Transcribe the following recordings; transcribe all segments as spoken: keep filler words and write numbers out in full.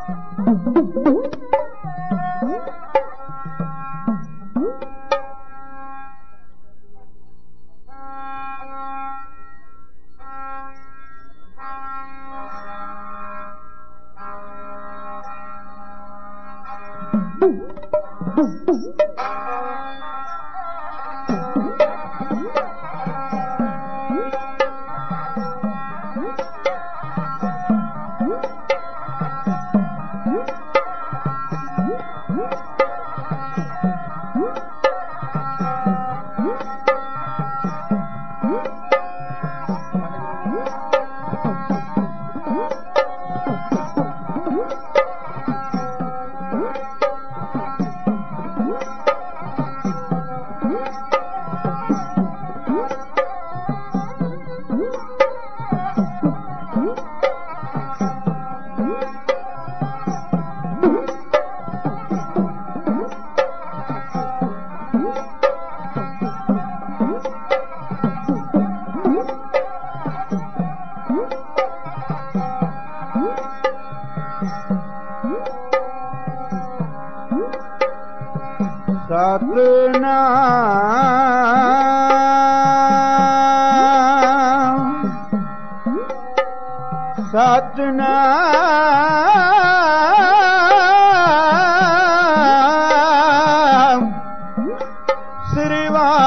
ਸਤਿਨਾਮ ਸ੍ਰੀ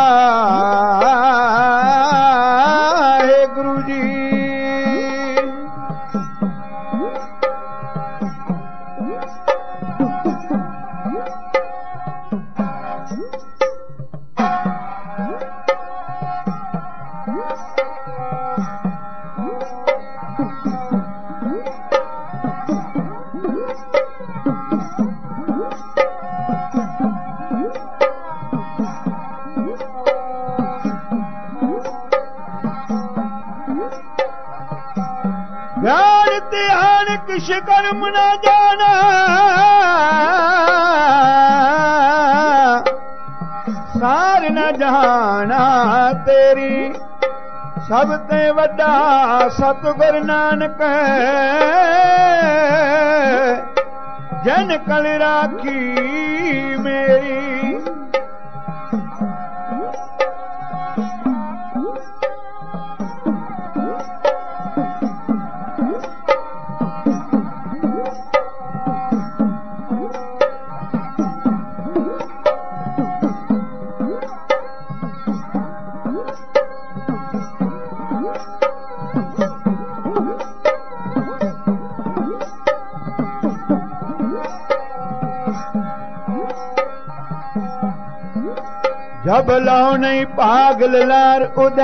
ਵਾਹਿਗੁਰੂ ਜੀ। ਗਿਆਨ ਧਿਆਨ ਕਿਛ ਕਰਮ ਨਾ ਜਾਣਾ, ਸਾਰ ਨਾ ਜਹਾਨਾ ਤੇਰੀ ਸਭ ਤੇ ਵੱਡਾ ਸਤਿਗੁਰ ਨਾਨਕ ਜਨ ਕਲ ਰਾਖੀ ਮੇਰੀ। जब लो नहीं पागल लार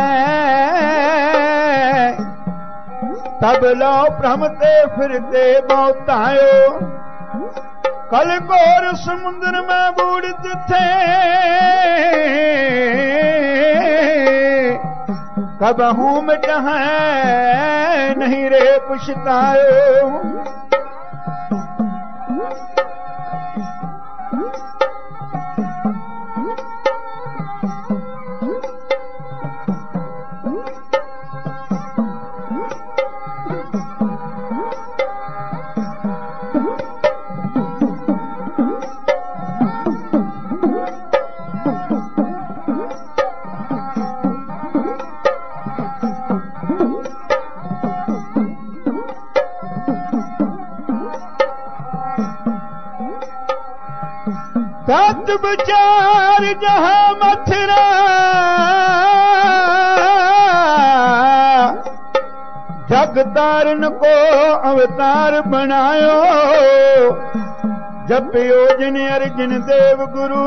उदय, तब लो भ्रमते फिरते बहुतायो। कल घोर समुद्र में बूढ़ थे, कबहू मिट है नहीं रे पुछतायो। सत विचार जहाँ मथुरा, जग तारन को अवतार बनायो। जपियो जिन अर्जन देव गुरु,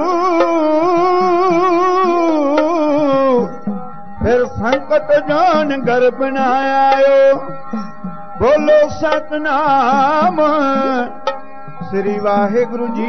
फिर संकट जान घर बनायो। बोलो सतनाम श्री वाहिगुरु जी।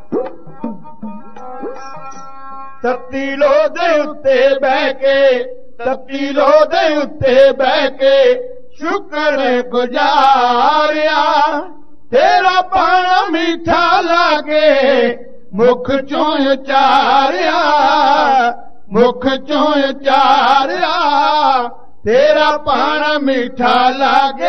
तत्ती लो दे उत्ते बह के ਤੱਤੀ ਲੋ ਦੇ ਉੱਤੇ ਬਹਿ ਕੇ ਸ਼ੁਕਰ ਗੁਜ਼ਾਰਿਆ ਤੇਰਾ ਪਾਣਾ ਮਿੱਠਾ ਲਾਗੇ ਮੁਖ ਚੋਂ ਉਚਾਰਿਆ ਮੁਖ ਚੋਂ ਉਚਾਰਿਆ ਤੇਰਾ ਪਾਣਾ ਮਿੱਠਾ ਲਾਗੇ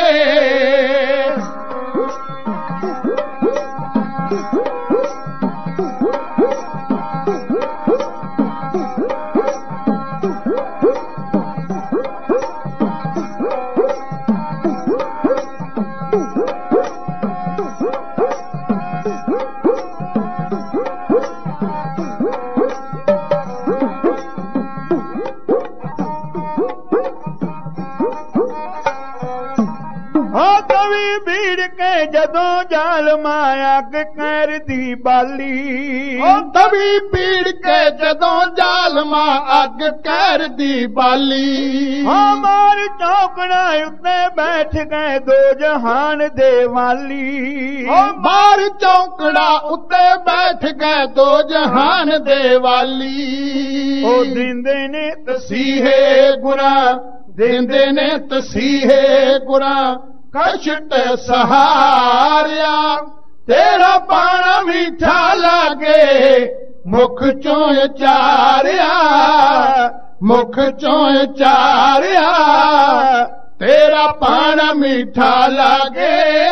ਜਦੋਂ ਜ਼ਾਲਮਾਂ ਅੱਗ ਕਹਿਰ ਦੀ ਬਾਲੀ ਉਹ ਤਵੀ ਪੀੜ ਕੇ ਜਦੋਂ ਜ਼ਾਲਮਾਂ ਅੱਗ ਕਹਿਰ ਦੀ ਬਾਲੀ ਹਾਂ ਮਾਰ ਚੌਕੜਾ ਉੱਤੇ ਬੈਠ ਗਏ ਦੋ ਜਹਾਨ ਦੇ ਵਾਲੀ ਉਹ ਮਾਰ ਚੌਕੜਾ ਉੱਤੇ ਬੈਠ ਗਏ ਦੋ ਜਹਾਨ ਦੇ ਵਾਲੀ ਉਹ ਦਿੰਦੇ ਨੇ ਤਸੀਹੇ ਗੁਰਾਂ ਦਿੰਦੇ ਨੇ ਤਸੀਹੇ ਗੁਰਾਂ ਕਸ਼ਟ ਸਹਾਰਿਆ ਤੇਰਾ ਪਾਣਾ ਮਿੱਠਾ ਲਾਗੇ ਮੁਖ ਚੋਂ ਉਚਾਰਿਆ ਮੁਖ ਚੋਂ ਉਚਾਰਿਆ ਤੇਰਾ ਪਾਣਾ ਮਿੱਠਾ ਲਾਗੇ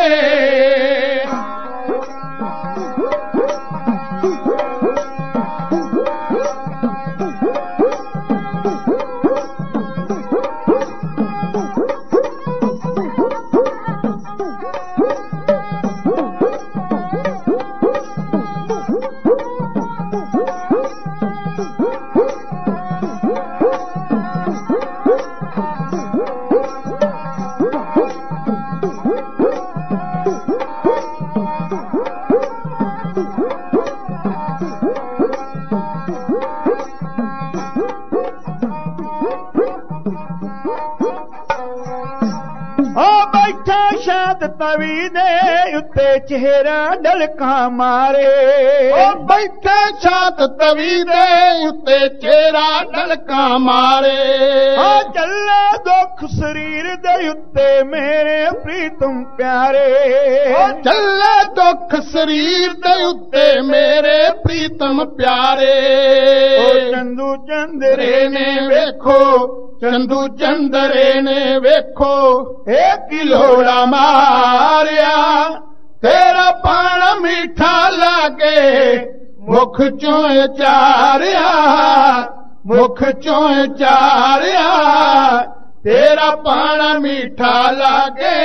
ਤਵੀ ਦੇ ਉੱਤੇ ਚਿਹਰਾ ਡਲਕਾ ਮਾਰੇ ਉਹ ਬੈਠੇ ਛਾਤ ਤਵੀ ਦੇ ਉੱਤੇ ਚਿਹਰਾ ਡਲਕਾ ਮਾਰੇ ਆ ਚੱਲੇ ਦੁੱਖ ਸਰੀਰ ਦੇ ਉੱਤੇ ਮੇਰੇ ਪ੍ਰੀਤਮ ਪਿਆਰੇ ਉਹ ਚੱਲੇ ਦੁੱਖ ਸਰੀਰ ਦੇ ਉੱਤੇ ਮੇਰੇ ਪ੍ਰੀਤਮ ਪਿਆਰੇ ਉਹ ਚੰਦੂ ਚੰਦਰੇ ਨੇ ਵੇਖੋ ਚੰਦੂ ਚੰਦਰੇ ਨੇ ਵੇਖੋ ਇਹ ਕੀ ਲੋੜਾ ਮਾਰਿਆ ਤੇਰਾ ਪਾਣਾ ਮਿੱਠਾ ਲਾਗੇ ਮੁਖ ਚੋਂ ਉਚਾਰਿਆ ਮੁਖ ਚੋਂ ਉਚਾਰਿਆ ਤੇਰਾ ਪਾਣਾ ਮਿੱਠਾ ਲਾਗੇ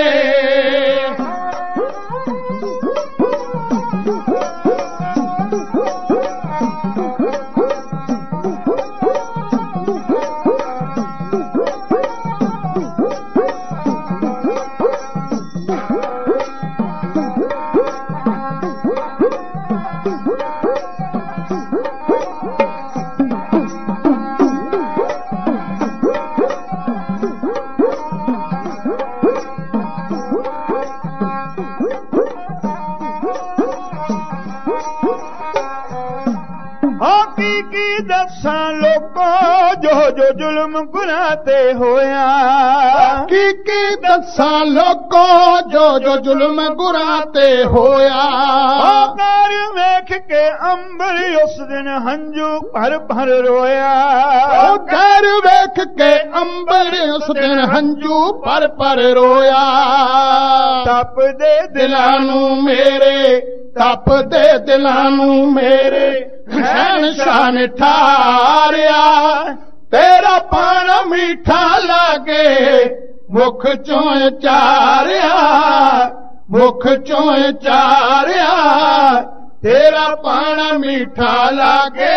दसां लोको जो जो जुल्म गुनाह ते होया की की दसां लोको जो जो जुल्म गुनाह ते होया कार वेख के अंबर उस दिन हंजू भर भर रोया कार वेख के अंबर उस दिन हंजू भर भर रोया तप दे दिलां नू मेरे तप दे दिलां नू मेरे हैन शान ठारिया तेरा पाना मीठा लागे मुख चों चारिया मुख चों चारिया तेरा पाना मीठा लागे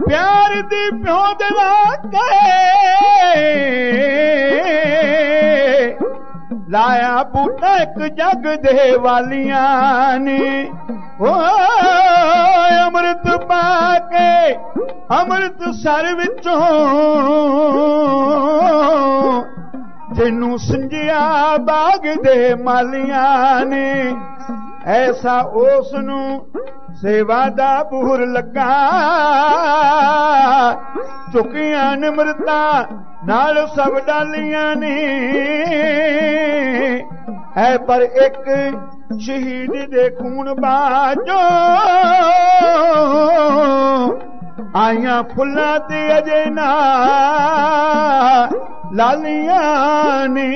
प्यार दी प्यो दिला के लाया बूटा एक जग दे वालियां ने ओ अमृत पाके अमृत सर विचों जिन्नू संजिया बाग दे मालियां ने ऐसा उसनू सेवा दा बूर लगा चुकियां निमरता नाल सब डालियां ने है पर एक शहीद दे खून बाजो आइयां फुल्लां ते अजे ना लालियां ने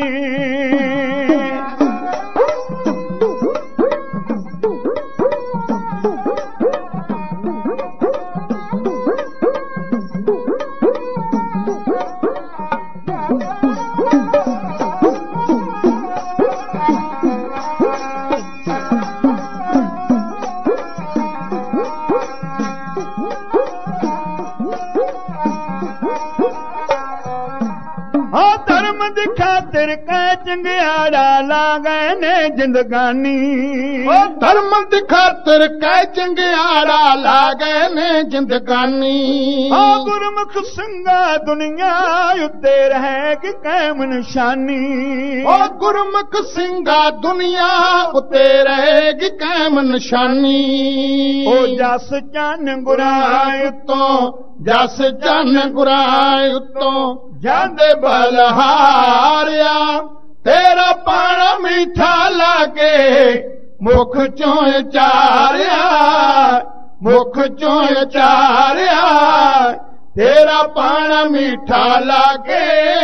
चंगियाड़ा ला गए ने जिंदगानी धर्म दी खातिर कै चंगियाड़ा ला गए ने जिंदगानी गुरमुख सिंगा दुनिया उत्ते रहेगी कैम निशानी गुरमुख सिंगा दुनिया उत्ते रहेगी कैम निशानी ओ जस चन गुराए तो जस चन गुराए तो जांदे बलहारिया तेरा पाना मीठा लागे मुख चों चारिया मुख चों चारिया तेरा पाना मीठा लागे।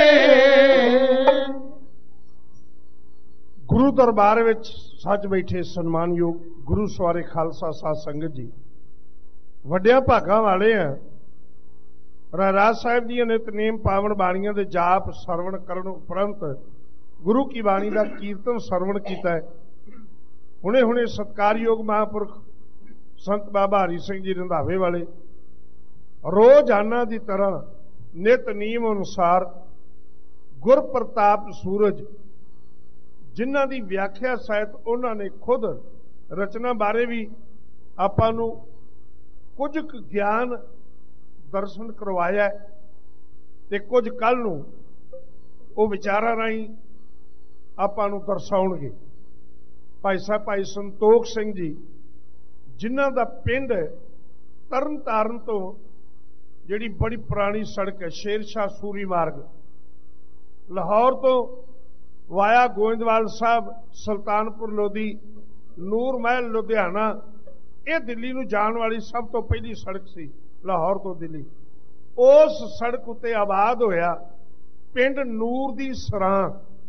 गुरु दरबार विच सच बैठे सन्मानयोग गुरु सवारे खालसा साध संगत जी वड्डिया भागां वाले हैं। रहराज साहिब जी नितनेम पावन बाणियां दे जाप सरवण करन उपरंत गुरु की बाणी का कीर्तन सरवण किया है। हुणे हुणे सत्कारयोग महापुरख संत बाबा हरि सिंह जी रंधावे वाले रोजाना की तरह नित नियम अनुसार गुर प्रताप सूरज जिन्हां दी व्याख्या शायद उन्होंने खुद रचना बारे भी आपां नूं कुछ ज्ञान दर्शन करवाया ते कुछ कल नूं वो विचारां राहीं आपां नूं दर्शाउणगे। भाई साहब भाई संतोख सिंह जी जिन्हां दा पिंड तरन तारण तो जिहड़ी बड़ी पुरानी सड़क है शेरशाह सूरी मार्ग लाहौर तो वाया गोविंदवाल साहब सुल्तानपुर लोधी नूर महल लुधियाना ये दिल्ली नूं जाण वाली सब तो पहली सड़क सी लाहौर तो दिल्ली। उस सड़क उत्ते आबाद होया पिंड नूर दी सरां।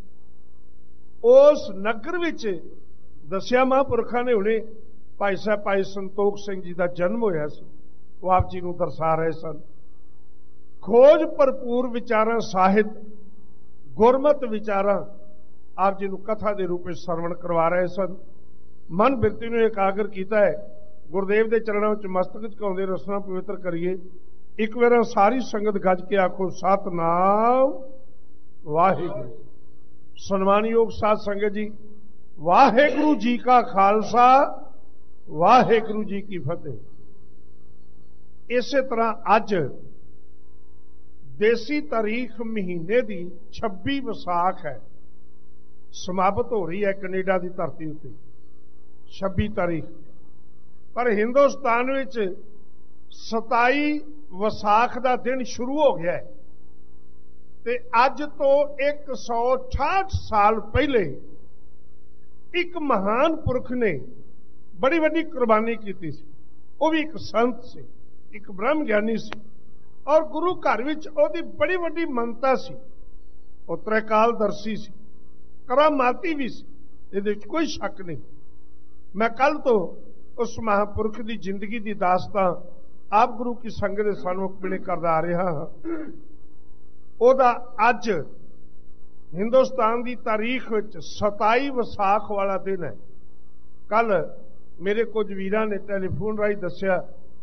उस नगर विच दसिया महापुरखा ने हुणे भाई साहब भाई संतोख सिंह जी का जन्म होया सी। वो आप जी नूं दर्शा रहे सन। खोज भरपूर विचारां साहित गुरमत विचारां आप जी नूं कथा के रूप में सरवण करवा रहे सन। मन बिरती नूं एकागर किया है। गुरदेव के चरणों च मस्तक झुकाउंदे रसना पवित्र करिए। एक बार सारी संगत गज के आखो सतनाम वाहिगुरू। सन्मानयोग साध संगत जी वाहिगुरू जी का खालसा वाहिगुरू जी की फतेह। इसे तरह अज देसी तारीख महीने की छब्बी विसाख है समाप्त हो रही है कनेडा की धरती उत्ते छब्बी तारीख। पर हिंदुस्तान विच सताई विसाख का दिन शुरू हो गया है ते अज तो एक सौ अठाठ साल पहले एक महान पुरख ने बड़ी वड्डी कुर्बानी की थी। वो भी एक संत से एक ब्रह्म ज्ञानी सी और गुरु घर विच ओदी बड़ी वड्डी मनता सी। वो त्रैकालदर्शी सी करामाती भी सी, इहदे विच कोई शक नहीं। मैं कल तो उस महापुरख की जिंदगी की दास्तां आप गुरु की संगत के सन्मुख मिले करदा आ रहा हाँ। ओदा अज हिंदुस्तान की तारीख विच सताई विसाख वाला दिन है। कल मेरे कुछ वीरां ने टैलीफोन राही दस्सिया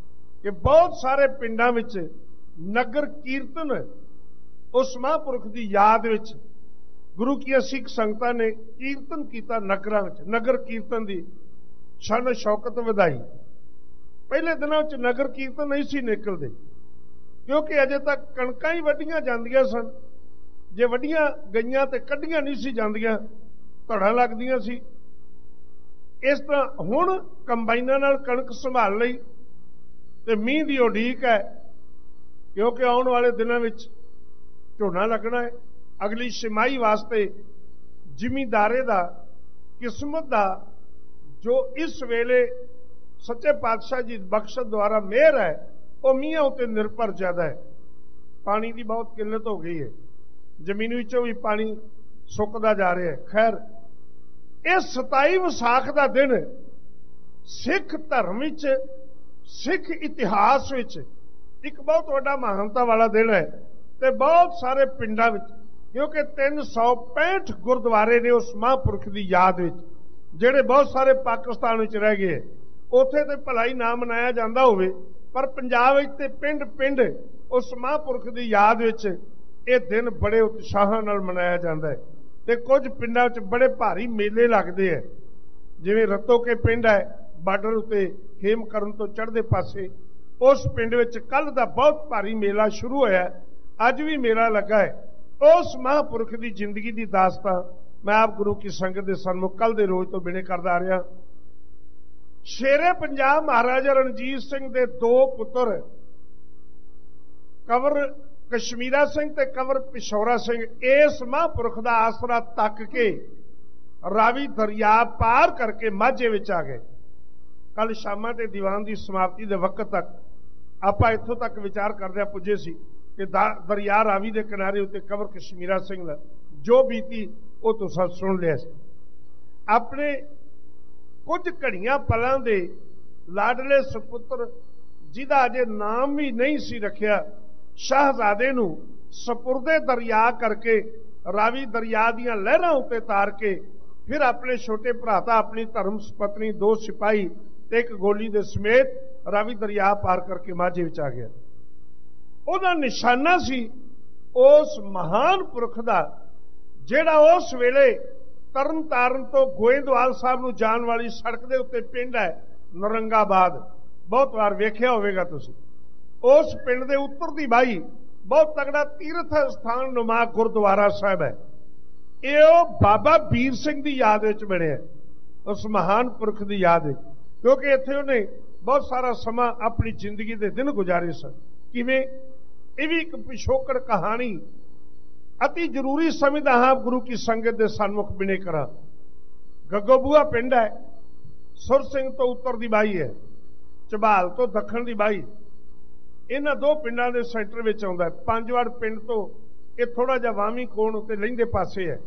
कि बहुत सारे पिंडां विच नगर कीर्तन उस महापुरख की याद विच गुरु की सिख संगतां ने कीर्तन किया। नगरां विच नगर कीर्तन की शन शौकत वधाई। पहले दिनों च नगर कीर्तन नहीं सी निकलते, क्योंकि अजे तक कणकां ही वड्डियां जांदियां सन। जे वड्डियां गईयां ते कड्डियां नहीं सी जांदियां, धड़ां लगदियां सी। इस तरह हुण कंबाइनां नाल कणक संभाल लई ते मींह दी उडीक है, क्योंकि आउण वाले दिनों में झोना लगना है। अगली छिमाही वास्ते जिमीदारे दा किस्मत दा जो इस वेले सच्चे पातशाह जी बख्शत द्वारा मेहर है, वह मीहां उत्ते निर्भर ज्यादा है। पानी की बहुत किल्लत हो गई है, जमीन विचों भी पानी सुकदा जा रहा है। खैर, इस सताई विसाख का दिन सिख धर्म विच सिख इतिहास विच एक बहुत बड़ा महानता वाला दिन है। ते बहुत सारे पिंडां विच, क्योंकि तीन सौ पैंठ गुरुद्वारे ने उस महापुरख की याद विच, जिहड़े बहुत सारे पाकिस्तान विच रह गए। उत्थे ते भलाई ना मनाया जाता होवे, पर पंजाब विच ते पिंड पिंड उस महापुरख की याद विच ये दिन बड़े उत्साह नाल मनाया जाता है। ते कुछ पिंडां विच बड़े भारी मेले लगते हैं, जिवें रतो के पिंड है बार्डर उत्ते खेमकरन तो चढ़दे पासे, उस पिंड विच कल दा बहुत भारी मेला शुरू होया, अज भी मेला लगा है। उस महापुरख की जिंदगी की दास्तां मैं आप गुरु की संगत के सन्मुख कल दे रोज तो बिने करदा आ रहा। शेरे पंजाब महाराजा रणजीत सिंह दे दो पुत्र कंवर कश्मीरा सिंह ते कंवर पिशौरा सिंह इस महापुरख का आसरा तक के रावी दरिया पार करके माझे विच आ गए। कल शामां ते दीवान की समाप्ति के वक्त तक आप इत्थों तक विचार करदे पुजे सी कि दरिया रावी के किनारे उत्ते कंवर कश्मीरा सिंह दा जो बीती वो तुसां सुन लिया। अपने कुछ घड़ियां पलां दे लाडले सुपुत्र जिहदा अजे नाम भी नहीं सी रखिया, शाहजादे नूं सपुरदे दरिया करके रावी दरिया दीयां लहरां उत्ते तार के फिर अपने छोटे भराता अपनी धर्म पत्नी दो सिपाही ते एक गोली दे समेत रावी दरिया पार करके माझे विच आ गया। उहदा निशाना सी उस महान पुरख दा जिहड़ा उस वेले तरन तारण तो गोइंदवाल साहब नूं जाण वाली सड़क दे उत्ते पिंड है नरंगाबाद, बहुत बार वेखिया होवेगा तुसीं। उस पिंड दे उत्तर दी बाई बहुत तगड़ा तीर्थ स्थान नुमा गुरुद्वारा साहब है। ये बाबा बीर सिंह की याद विच बनिया, उस महान पुरख की याद विच, क्योंकि इत्थे उन्हें बहुत सारा समा अपनी जिंदगी के दिन गुजारे सन। किवें ये भी एक पिछोकड़ कहानी अति जरूरी समझदा हाँ गुरु की संगत के सन्मुख बिने करा। गगोबूआ पिंड है, सुर सिंह तो उत्तर की बाई है, झबाल तो दखण की बाई, इन्हां दो पिंडां दे सेंटर विच आउंदा है। पंजवड़ पिंड तो ये थोड़ा जिहा वामी कोण उत्ते लहिंदे पासे है।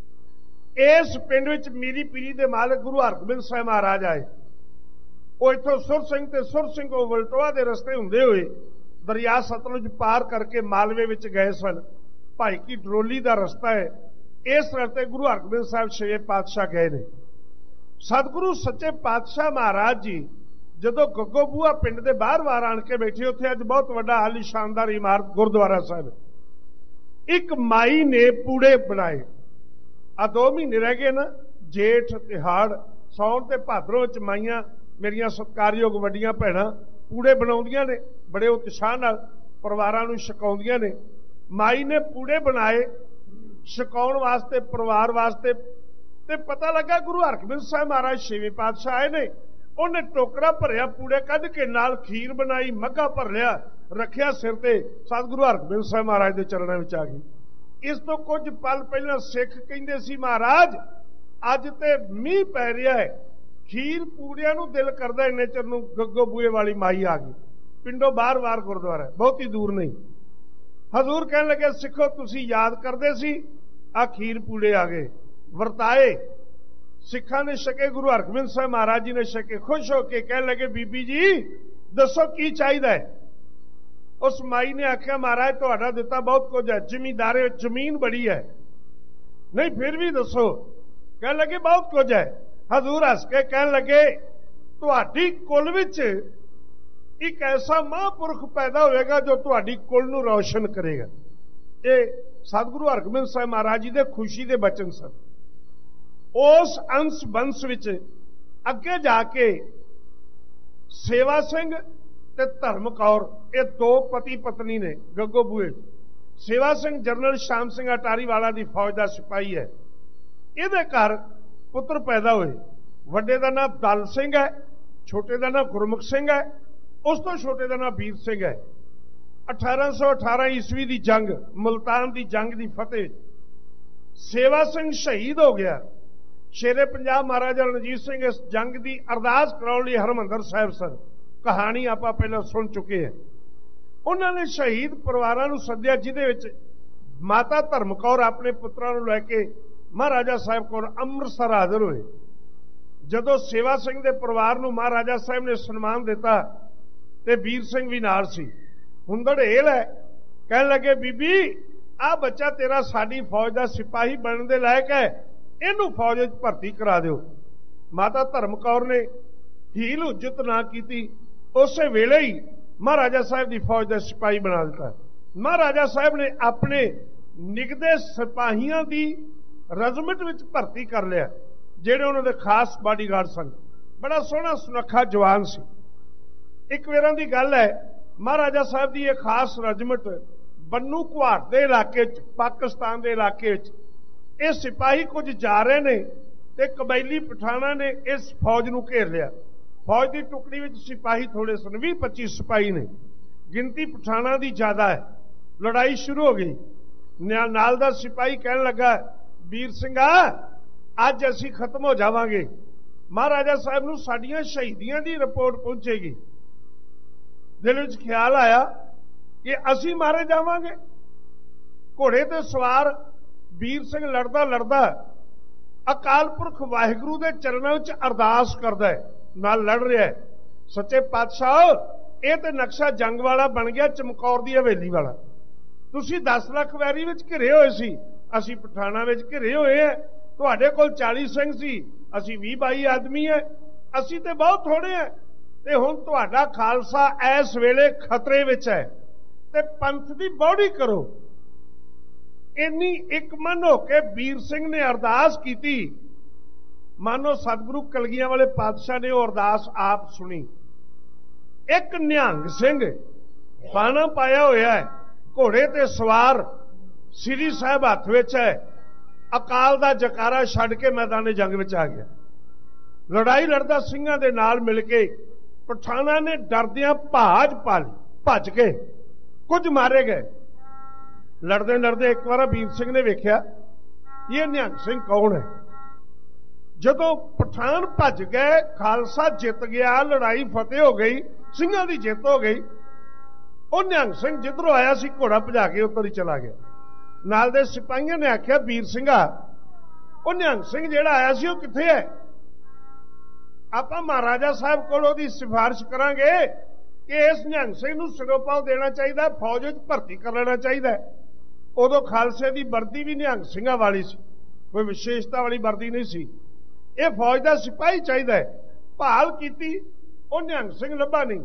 इस पिंड विच मीरी पीरी दे मालिक गुरु हरगोबिंद साहिब महाराज आए। वो इत्थों सुर सिंह ते सुर सिंह को वलटोआ दे रस्ते हुंदे होए दरिया सतलुज पार करके मालवे विच गए सन। भाई की डरोली का रस्ता है, इस रस्ते गुरु हरगोबिंद साहिब छे पातशाह गए ने। सतगुरु सच्चे पातशाह महाराज जी जदों गगोबूआ पिंड के बाहर बाहर आण के बैठे, उत्थे अज बहुत वड्डा आली शानदार इमारत गुरुद्वारा साहिब। एक माई ने पूड़े बनाए, आ दो महीने रह गए ना, जेठ तिहाड़ सौण ते भादरों च माइयां मेरियां सत्कारयोग वड्डियां भैणां पूड़े बनाउंदियां ने, बड़े उत्साह नाल परिवारां नूं छकाउंदियां ने। माई ने पूड़े बनाए छकाउण वास्ते परिवार वास्ते, ते पता लगा गुरु हरगोबिंद साहिब महाराज छेवें पातशाह आए ने। उन्हें टोकरा भरिया पूड़े कढ़ के नाल खीर बनाई, मग्घा भर लिया, रखिया सिर ते, सतगुरु हरगोबिंद साहिब महाराज के चरणों में आ गई। इस तो कुछ पल पहला सिख कहंदे सी महाराज अज ते मींह पै रहा है, खीर पूड़ियां नूं दिल करदा, इन्ने चिर नूं गग्गो बूए वाली माई आ गई। पिंडों बार बार गुरुद्वारा बहुत ही दूर नहीं। हजूर कहने लगे सिखो तुसी याद करदे सी, आ खीर पूड़े आ गए, वरताए सिखा ने छके, गुरु हरगोबिंद साहिब महाराज जी ने छके। खुश होके कहने लगे बीबी जी दसो की चाहिए। उस माई ने आख्या महाराज तुहाडा दिता बहुत कुछ है, जिमीदारे जमीन बड़ी है, नहीं फिर भी दसो। कहने लगे बहुत कुछ है। हजूर हस के कहने लगे तुहाडी कुल विच एक ऐसा महापुरुष पैदा होएगा जो तुहाडी कुल नूं रोशन करेगा। ये सतगुरु हरगोबिंद साहिब महाराज जी दे खुशी दे बचन सन। उस अंश बंश विच अगे जाके सेवा सिंह ते धर्म कौर ये दो पति पत्नी ने गग्गो बूए। सेवा सिंह जनरल श्याम सिंह अटारी वाला दी फौज का सिपाही है। इहदे घर पुत्र पैदा हुए। वड्डे दा नाम दल सिंह है, छोटे दा नाम गुरमुख सिंह है, उस तो छोटे दा नाम वीर सिंह है। अठारह सौ अठारह ईस्वी की जंग, मुल्तान की जंग की फतेह, सेवा सिंह शहीद हो गया। शेरे पंजाब महाराजा रणजीत सिंह इस जंग की अरदास कराने लिए हरमंदर साहिब सन। कहानी आप पहले सुन चुके हैं। उन्होंने शहीद परिवारों को सद्या, जिहदे विच माता धर्म कौर अपने पुत्रां नूं लैके महाराजा साहिब कोल अमृतसर हाजिर हुए। जदों सेवा सिंह के परिवार नूं महाराजा साहिब ने सन्मान दिता ते वीर सिंह भी नाल सी। हुंदड़ हेल है, कहण लगे बीबी आ बच्चा तेरा साडी फौज का सिपाही बनने दे लायक है, इहनूं फौज विच भर्ती करा दिओ। माता धर्म कौर ने हील हुज्जत ना कीती, उस वेले ही महाराजा साहब की फौज का सिपाही बना दिता। महाराजा साहब ने अपने निगदे सिपाहियों की रजमट विच भर्ती कर लिया, जेड़े उन्होंने खास बॉडीगार्ड सन। बड़ा सोहना सुनखा जवान सी। एक वेरां दी गल है, महाराजा साहब की एक खास रजमट बन्नू घुआट के इलाके पाकिस्तान के इलाके ये सिपाही कुछ जा रहे ने ते कबैली पठाना ने इस फौज नूं घेर लिया। फौज की टुकड़ी में सिपाही थोड़े सन, भी पच्ची सिपाही ने, गिनती पठाना की ज्यादा है। लड़ाई शुरू हो गई। नाल दा सिपाही कहने लगा वीर सिंघा अज असी खत्म हो जावांगे, महाराजा साहब नूं साडियां शहीदियां की रिपोर्ट पहुंचेगी। दिल विच ख्याल आया कि असी मारे जावांगे। घोड़े ते सवार वीर सिंह लड़दा लड़दा अकाल पुरख वाहिगुरू के चरणों च अरदास करदा है, नाल लड़ रहा है। सच्चे पातशाह ये तो नक्शा जंग वाला बन गया, चमकौर की हवेली वाला। तुसी दस लाख वैरी विच घिरे हुए सी, असी पठाना विच घिरे हुए हैं। तुहाडे कोल चाली सिंह सी, असी भी बाई आदमी है, असी तो बहुत थोड़े हैं। ते हुण तुहाडा खालसा इस वेले खतरे विच है, ते पंथ की बौड़ी करो। इन्नी एक मन होके वीर सिंह ने अरदास की। मानो सतगुरु कलगियां वाले पातशाह ने वो अरदास आप सुनी। एक निहंग सिंह बाना पाया होया है, घोड़े ते सवार, श्री साहब हथ विच है, अकाल दा जकारा छड्ड के मैदान जंग विच आ गया। लड़ाई लड़दा सिंघां दे नाल मिल के पठाना ने डरदियां भाज पा ली, भज के कुछ मारे गए। लड़दे लड़दे एक बार वीर सिंह ने वेख्या ये निहंग सिंह कौन है। जदों पठान भज गए, खालसा जित गया, लड़ाई फतेह हो गई, सिंघां दी जित हो गई। वो निहंग सिंह जिधरों आया सी घोड़ा भजा के उधर ही चला गया। नाल दे सिपाहियों ने आख्या वीर सिंघा वो निहंग सिंह जिहड़ा आया सी वो कित्थे है? आपां महाराजा साहब कोल ओहदी सिफारिश करांगे कि इस निहंग सिंह नूं सिरोपाओ देना चाहिए, फौज विच भर्ती कर लेना चाहिए। उदों खालसे की वर्दी भी निहंग सिंघां वाली सी, कोई विशेषता वाली वर्दी नहीं सी। ये फौज का सिपाही चाहिए। भाल की, वो निहंग सिंह लभा नहीं।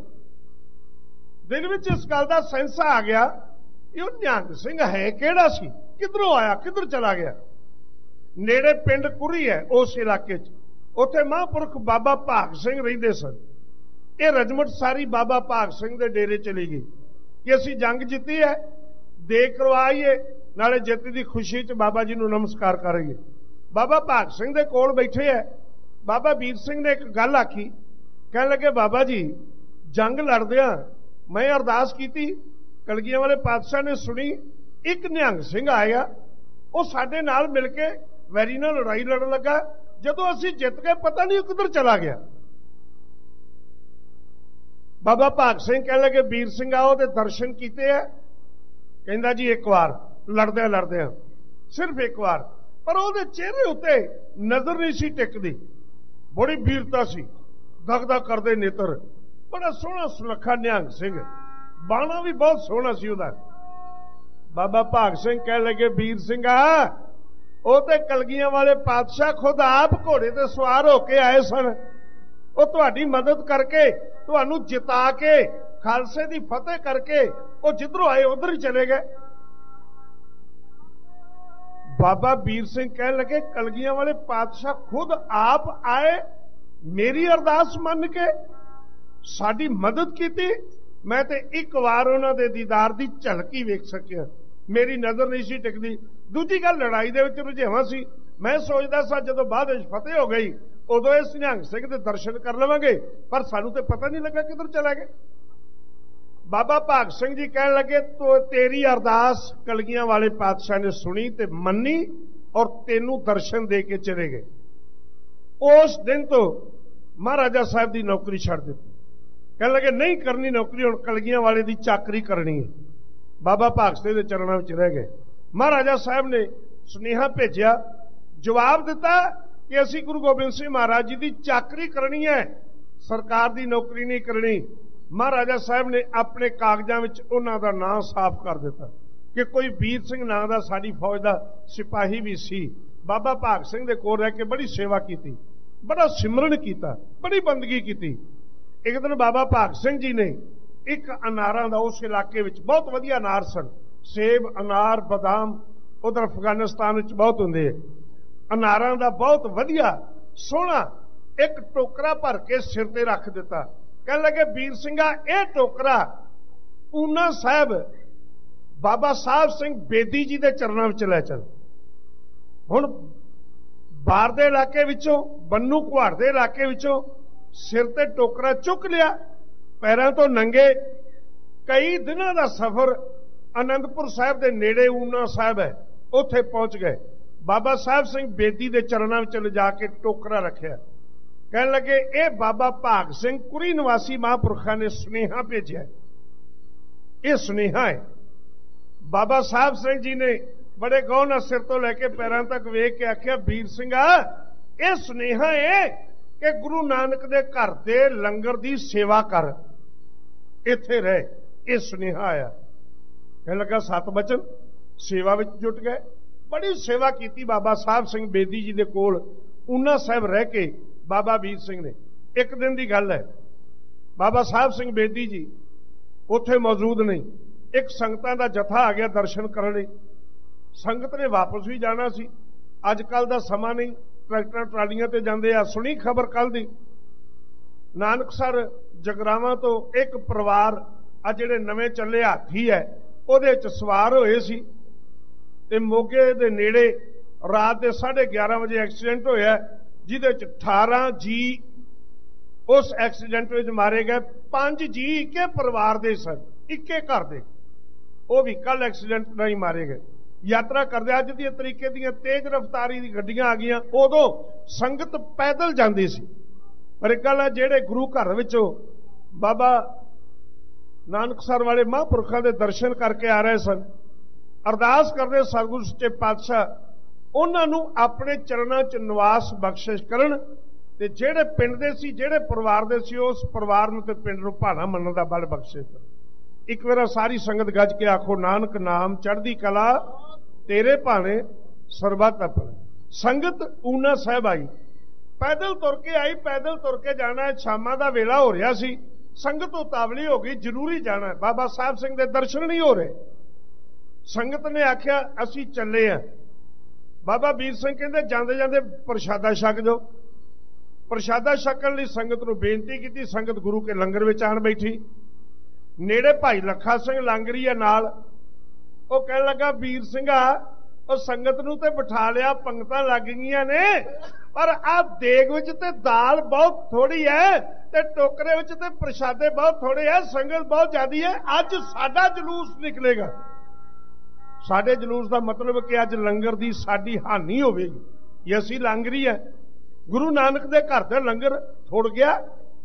दिल विच इस गल का सेंस आ गया कि वो निहंग सिंह है किहड़ा सी, किधरों आया, किधर चला गया। नेड़े पिंड कुरी है उस इलाके च, उत्थे महापुरख बाबा भाग सिंह रहिंदे सन। ये रजमट सारी बाबा भाग सिंह के डेरे चली गई कि असी जंग जीती है, दे करवाइए, नाले जित की खुशी च बाबा जी नूं नमस्कार करेंगे। बाबा भाग सिंह दे कोल बैठे है। बाबा वीर सिंह ने एक गल आखी, कहने लगे बाबा जी जंग लड़दियां मैं अरदास की, कलगियां वाले पातशाह ने सुनी, एक निहंग सिंह आया, वो साडे नाल मिल के वैरी नाल लड़ाई लड़न लगा। जदों असी जित गए पता नहीं किधर चला गया। बाबा भाग सिंह कहने लगे वीर सिंह आओ ते दर्शन किए है। कहंदा जी एक बार लड़दे लड़दे सिर्फ एक बार, पर वो चेहरे उत्ते नजर नहीं सी टिकदी, बड़ी वीरता सी, दगदा करदे नेत्र, बड़ा सोहना सुनखा निहंग सिंह, बाणा भी बहुत सोहना सी उहदा। बाबा भाग सिंह कह लगे वीर सिंह वो तो कलगियां वाले पातशाह खुद आप घोड़े ते सवार होके आए सन, वो तुहाडी मदद करके तुहानू जिता के ਖਾਲਸੇ ਦੀ ਫਤਿਹ ਕਰਕੇ ਉਹ ਜਿੱਧਰੋਂ ਆਏ ਉਧਰ ਹੀ ਚਲੇ ਗਏ। ਬਾਬਾ ਵੀਰ ਸਿੰਘ ਕਹਿਣ ਲੱਗੇ ਕਲਗੀਆਂ ਵਾਲੇ ਪਾਤਸ਼ਾਹ ਖੁਦ ਆਪ ਆਏ, ਮੇਰੀ ਅਰਦਾਸ ਮੰਨ ਕੇ ਸਾਡੀ ਮਦਦ ਕੀਤੀ। ਮੈਂ ਤੇ ਇੱਕ ਵਾਰ ਉਹਨਾਂ ਦੇ ਦੀਦਾਰ ਦੀ ਝਲਕ ਹੀ ਵੇਖ ਸਕਿਆ, ਮੇਰੀ ਨਜ਼ਰ ਨਹੀਂ ਸੀ ਟਿਕਦੀ। ਦੂਜੀ ਗੱਲ, ਲੜਾਈ ਦੇ ਵਿੱਚ ਰੁਝੇਵਾਂ ਸੀ। ਮੈਂ ਸੋਚਦਾ ਸਾਂ ਜਦੋਂ ਬਾਅਦ ਵਿੱਚ ਫਤਿਹ ਹੋ ਗਈ ਉਦੋਂ ਇਸ ਨਿਹੰਗ ਸਿੰਘ ਦੇ ਦਰਸ਼ਨ ਕਰ ਲਵਾਂਗੇ, ਪਰ ਸਾਨੂੰ ਤੇ ਪਤਾ ਨਹੀਂ ਲੱਗਾ ਕਿੱਧਰ ਚਲਾ ਗਏ। ਬਾਬਾ ਭਾਗ ਸਿੰਘ ਜੀ ਕਹਿਣ ਲੱਗੇ ਤੋ ਤੇਰੀ ਅਰਦਾਸ ਕਲਗੀਆਂ ਵਾਲੇ ਪਾਤਸ਼ਾਹ ਨੇ ਸੁਣੀ ਤੇ ਮੰਨੀ ਔਰ ਤੈਨੂੰ ਦਰਸ਼ਨ ਦੇ ਕੇ ਚਲੇ ਗਏ। ਉਸ ਦਿਨ ਤੋਂ ਮਹਾਰਾਜਾ ਸਾਹਿਬ ਦੀ ਨੌਕਰੀ ਛੱਡ ਦਿੱਤੀ। ਕਹਿਣ ਲੱਗੇ ਨਹੀਂ ਕਰਨੀ ਨੌਕਰੀ, ਹੁਣ ਕਲਗੀਆਂ ਵਾਲੇ ਦੀ ਚਾਕਰੀ ਕਰਨੀ ਹੈ। ਬਾਬਾ ਭਾਗ ਸਿੰਘ ਦੇ ਚਰਨਾਂ ਵਿੱਚ ਰਹਿ ਗਏ। ਮਹਾਰਾਜਾ ਸਾਹਿਬ ਨੇ ਸੁਨੇਹਾ ਭੇਜਿਆ, ਜਵਾਬ ਦਿੱਤਾ ਕਿ ਅਸੀਂ ਗੁਰੂ ਗੋਬਿੰਦ ਸਿੰਘ ਮਹਾਰਾਜ ਜੀ ਦੀ ਚਾਕਰੀ ਕਰਨੀ ਹੈ, ਸਰਕਾਰ ਦੀ ਨੌਕਰੀ ਨਹੀਂ ਕਰਨੀ। ਮਹਾਰਾਜਾ ਸਾਹਿਬ ਨੇ ਆਪਣੇ ਕਾਗਜ਼ਾਂ ਵਿੱਚ ਉਹਨਾਂ ਦਾ ਨਾਂ ਸਾਫ਼ ਕਰ ਦਿੱਤਾ ਕਿ ਕੋਈ ਵੀਰ ਸਿੰਘ ਨਾਂ ਦਾ ਸਾਡੀ ਫੌਜ ਦਾ ਸਿਪਾਹੀ ਵੀ ਸੀ। ਬਾਬਾ ਭਾਗ ਸਿੰਘ ਦੇ ਕੋਲ ਰਹਿ ਕੇ ਬੜੀ ਸੇਵਾ ਕੀਤੀ, ਬੜਾ ਸਿਮਰਨ ਕੀਤਾ, ਬੜੀ ਬੰਦਗੀ ਕੀਤੀ। ਇੱਕ ਦਿਨ ਬਾਬਾ ਭਾਗ ਸਿੰਘ ਜੀ ਨੇ ਇੱਕ ਅਨਾਰਾਂ ਦਾ, ਉਸ ਇਲਾਕੇ ਵਿੱਚ ਬਹੁਤ ਵਧੀਆ ਅਨਾਰ ਸਨ, ਸੇਬ, ਅਨਾਰ, ਬਦਾਮ ਉਧਰ ਅਫਗਾਨਿਸਤਾਨ ਵਿੱਚ ਬਹੁਤ ਹੁੰਦੇ, ਅਨਾਰਾਂ ਦਾ ਬਹੁਤ ਵਧੀਆ ਸੋਹਣਾ ਇੱਕ ਟੋਕਰਾ ਭਰ ਕੇ ਸਿਰ ਤੇ ਰੱਖ ਦਿੱਤਾ। ਕਹਿਣ ਲੱਗੇ ਵੀਰ ਸਿੰਘਾ ਇਹ ਟੋਕਰਾ ਪੂਨਾ ਸਾਹਿਬ ਬਾਬਾ ਸਾਹਿਬ ਸਿੰਘ ਬੇਦੀ ਜੀ ਦੇ ਚਰਨਾਂ ਵਿੱਚ ਲੈ ਚੱਲ। ਹੁਣ ਬਾਰ ਦੇ ਇਲਾਕੇ ਵਿੱਚੋਂ, ਬੰਨੂ ਕੁਹਾੜ ਦੇ ਇਲਾਕੇ ਵਿੱਚੋਂ ਸਿਰ ਤੇ ਟੋਕਰਾ ਚੁੱਕ ਲਿਆ, ਪੈਰਾਂ ਤੋਂ ਨੰਗੇ, ਕਈ ਦਿਨਾਂ ਦਾ ਸਫ਼ਰ ਆਨੰਦਪੁਰ ਸਾਹਿਬ ਦੇ ਨੇੜੇ ਊਨਾ ਸਾਹਿਬ ਹੈ, ਉੱਥੇ ਪਹੁੰਚ ਗਏ। ਬਾਬਾ ਸਾਹਿਬ ਸਿੰਘ ਬੇਦੀ ਦੇ ਚਰਨਾਂ ਵਿੱਚ ਲਿਜਾ ਕੇ ਟੋਕਰਾ ਰੱਖਿਆ। ਕਹਿਣ ਲੱਗੇ ਇਹ ਬਾਬਾ ਭਾਗ ਸਿੰਘ ਕੁਰੀ ਨਿਵਾਸੀ ਮਹਾਂਪੁਰਖਾਂ ਨੇ ਸੁਨੇਹਾ ਭੇਜਿਆ, ਇਹ ਸੁਨੇਹਾ ਹੈ। ਬਾਬਾ ਸਾਹਿਬ ਸਿੰਘ ਜੀ ਨੇ ਬੜੇ ਗੌਰ ਨਾਲ ਸਿਰ ਤੋਂ ਲੈ ਕੇ ਪੈਰਾਂ ਤੱਕ ਵੇਖ ਕੇ ਆਖਿਆ ਵੀਰ ਸਿੰਘਾ ਇਹ ਸੁਨੇਹਾ ਹੈ ਕਿ ਗੁਰੂ ਨਾਨਕ ਦੇ ਘਰ ਦੇ ਲੰਗਰ ਦੀ ਸੇਵਾ ਕਰ, ਇੱਥੇ ਰਹਿ, ਇਹ ਸੁਨੇਹਾ ਆਇਆ। ਕਹਿਣ ਲੱਗਾ ਸਤ ਬਚਨ, ਸੇਵਾ ਵਿੱਚ ਜੁਟ ਗਏ। ਬੜੀ ਸੇਵਾ ਕੀਤੀ ਬਾਬਾ ਸਾਹਿਬ ਸਿੰਘ ਬੇਦੀ ਜੀ ਦੇ ਕੋਲ ਊਨਾ ਸਾਹਿਬ ਰਹਿ ਕੇ ਬਾਬਾ ਵੀਰ ਸਿੰਘ ਨੇ। ਇੱਕ ਦਿਨ ਦੀ ਗੱਲ ਹੈ, ਬਾਬਾ ਸਾਹਿਬ ਸਿੰਘ ਬੇਦੀ ਜੀ ਉੱਥੇ ਮੌਜੂਦ ਨਹੀਂ, ਇੱਕ ਸੰਗਤਾਂ ਦਾ ਜਥਾ ਆ ਗਿਆ ਦਰਸ਼ਨ ਕਰਨ ਲਈ। ਸੰਗਤ ਨੇ ਵਾਪਸ ਵੀ ਜਾਣਾ ਸੀ, ਅੱਜ ਕੱਲ ਦਾ ਸਮਾਂ ਨਹੀਂ, ਟਰੈਕਟਰਾਂ ਟਰਾਲੀਆਂ ਤੇ ਜਾਂਦੇ ਆ। ਸੁਣੀ ਖਬਰ ਕੱਲ ਦੀ, ਨਾਨਕਸਰ ਜਗਰਾਵਾਂ ਤੋਂ ਇੱਕ ਪਰਿਵਾਰ ਆ ਜਿਹੜੇ ਨਵੇਂ ਚੱਲੇ ਹਾਥੀ ਹੈ ਉਹਦੇ ਵਿੱਚ ਸਵਾਰ ਹੋਏ ਸੀ ਤੇ ਮੋਗੇ ਦੇ ਨੇੜੇ ਰਾਤ ਦੇ ਸਾਢੇ ਗਿਆਰਾਂ ਵਜੇ ਐਕਸੀਡੈਂਟ ਹੋਇਆ, ਜਿਹਦੇ ਵਿੱਚ ਅਠਾਰਾਂ ਜੀ ਉਸ ਐਕਸੀਡੈਂਟ ਵਿੱਚ ਮਾਰੇ ਗਏ। ਪੰਜ ਜੀ ਇੱਕੇ ਪਰਿਵਾਰ ਦੇ ਸਨ, ਇੱਕੇ ਘਰ ਦੇ, ਉਹ ਵੀ ਕੱਲ ਐਕਸੀਡੈਂਟ ਨਾਲ ਹੀ ਮਾਰੇ ਗਏ। ਯਾਤਰਾ ਕਰਦੇ, ਅੱਜ ਦੀ ਤਰੀਕੇ ਦੀਆਂ ਤੇਜ਼ ਰਫ਼ਤਾਰੀ ਦੀ ਗੱਡੀਆਂ ਆ ਗਈਆਂ, ਉਦੋਂ ਸੰਗਤ ਪੈਦਲ ਜਾਂਦੀ ਸੀ। ਪਰ ਇੱਕ ਗੱਲ ਹੈ, ਜਿਹੜੇ ਗੁਰੂ ਘਰ ਵਿੱਚੋਂ ਬਾਬਾ ਨਾਨਕਸਰ ਵਾਲੇ ਮਹਾਂਪੁਰਖਾਂ ਦੇ ਦਰਸ਼ਨ ਕਰਕੇ ਆ ਰਹੇ ਸਨ, ਅਰਦਾਸ ਕਰਦੇ ਸਤਿਗੁਰੂ ਸੱਚੇ ਪਾਤਸ਼ਾਹ ਉਹਨਾਂ ਨੂੰ ਆਪਣੇ ਚਰਨਾਂ 'ਚ ਨਿਵਾਸ ਬਖਸ਼ਿਸ਼ ਕਰਨ, ਤੇ ਜਿਹੜੇ ਪਿੰਡ ਦੇ ਸੀ, ਜਿਹੜੇ ਪਰਿਵਾਰ ਦੇ ਸੀ, ਉਸ ਪਰਿਵਾਰ ਨੂੰ ਤੇ ਪਿੰਡ ਨੂੰ ਭਾਣਾ ਮੰਨਣ ਦਾ ਬਲ ਬਖਸ਼ਿਸ਼ ਕਰਨ। ਇੱਕ ਵਾਰ ਸਾਰੀ ਸੰਗਤ ਗੱਜ ਕੇ ਆਖੋ ਨਾਨਕ ਨਾਮ ਚੜ੍ਹਦੀ ਕਲਾ ਤੇਰੇ ਭਾਣੇ ਸਰਬੱਤ ਆਪਣਾ। ਸੰਗਤ ਊਨਾ ਸਾਹਿਬ ਆਈ, ਪੈਦਲ ਤੁਰ ਕੇ ਆਈ, ਪੈਦਲ ਤੁਰ ਕੇ ਜਾਣਾ। ਸ਼ਾਮਾਂ ਦਾ ਵੇਲਾ ਹੋ ਰਿਹਾ ਸੀ, ਸੰਗਤ ਉਤਾਵਲੀ ਹੋ ਗਈ, ਜ਼ਰੂਰੀ ਜਾਣਾ। ਬਾਬਾ ਸਾਹਿਬ ਸਿੰਘ ਦੇ ਦਰਸ਼ਨ ਨਹੀਂ ਹੋ ਰਹੇ। ਸੰਗਤ ਨੇ ਆਖਿਆ ਅਸੀਂ ਚੱਲੇ ਆ। ਬਾਬਾ ਵੀਰ ਸਿੰਘ ਕਹਿੰਦੇ ਜਾਂਦੇ ਜਾਂਦੇ ਪ੍ਰਸ਼ਾਦਾ ਛਕ ਜਾਓ। ਪ੍ਰਸ਼ਾਦਾ ਛਕਣ ਲਈ ਸੰਗਤ ਨੂੰ ਬੇਨਤੀ ਕੀਤੀ। ਸੰਗਤ ਗੁਰੂ ਕੇ ਲੰਗਰ ਵਿੱਚ ਆਣ ਬੈਠੀ। ਨੇੜੇ ਭਾਈ ਲੱਖਾ ਸਿੰਘ ਲਾਂਗਰੀ ਆ ਨਾਲ, ਉਹ ਕਹਿਣ ਲੱਗਾ ਵੀਰ ਸਿੰਘਾ ਉਹ ਸੰਗਤ ਨੂੰ ਤੇ ਬਿਠਾ ਲਿਆ, ਪੰਗਤਾਂ ਲੱਗ ਗਈਆਂ ਨੇ, ਪਰ ਆਹ ਦੇਗ ਵਿੱਚ ਤੇ ਦਾਲ ਬਹੁਤ ਥੋੜੀ ਹੈ ਤੇ ਟੋਕਰੇ ਵਿੱਚ ਤੇ ਪ੍ਰਸ਼ਾਦੇ ਬਹੁਤ ਥੋੜੇ ਹੈ, ਸੰਗਤ ਬਹੁਤ ਜ਼ਿਆਦੀ ਹੈ, ਅੱਜ ਸਾਡਾ ਜਲੂਸ ਨਿਕਲੇਗਾ। ਸਾਡੇ ਜਲੂਸ ਦਾ ਮਤਲਬ ਕਿ ਅੱਜ ਲੰਗਰ ਦੀ ਸਾਡੀ ਹਾਨੀ ਹੋਵੇਗੀ, ਇਹ ਅਸੀਂ ਲਾਂਗਰੀ ਹੈ। ਗੁਰੂ ਨਾਨਕ ਦੇ ਘਰ ਦਾ ਲੰਗਰ ਥੁੜ ਗਿਆ।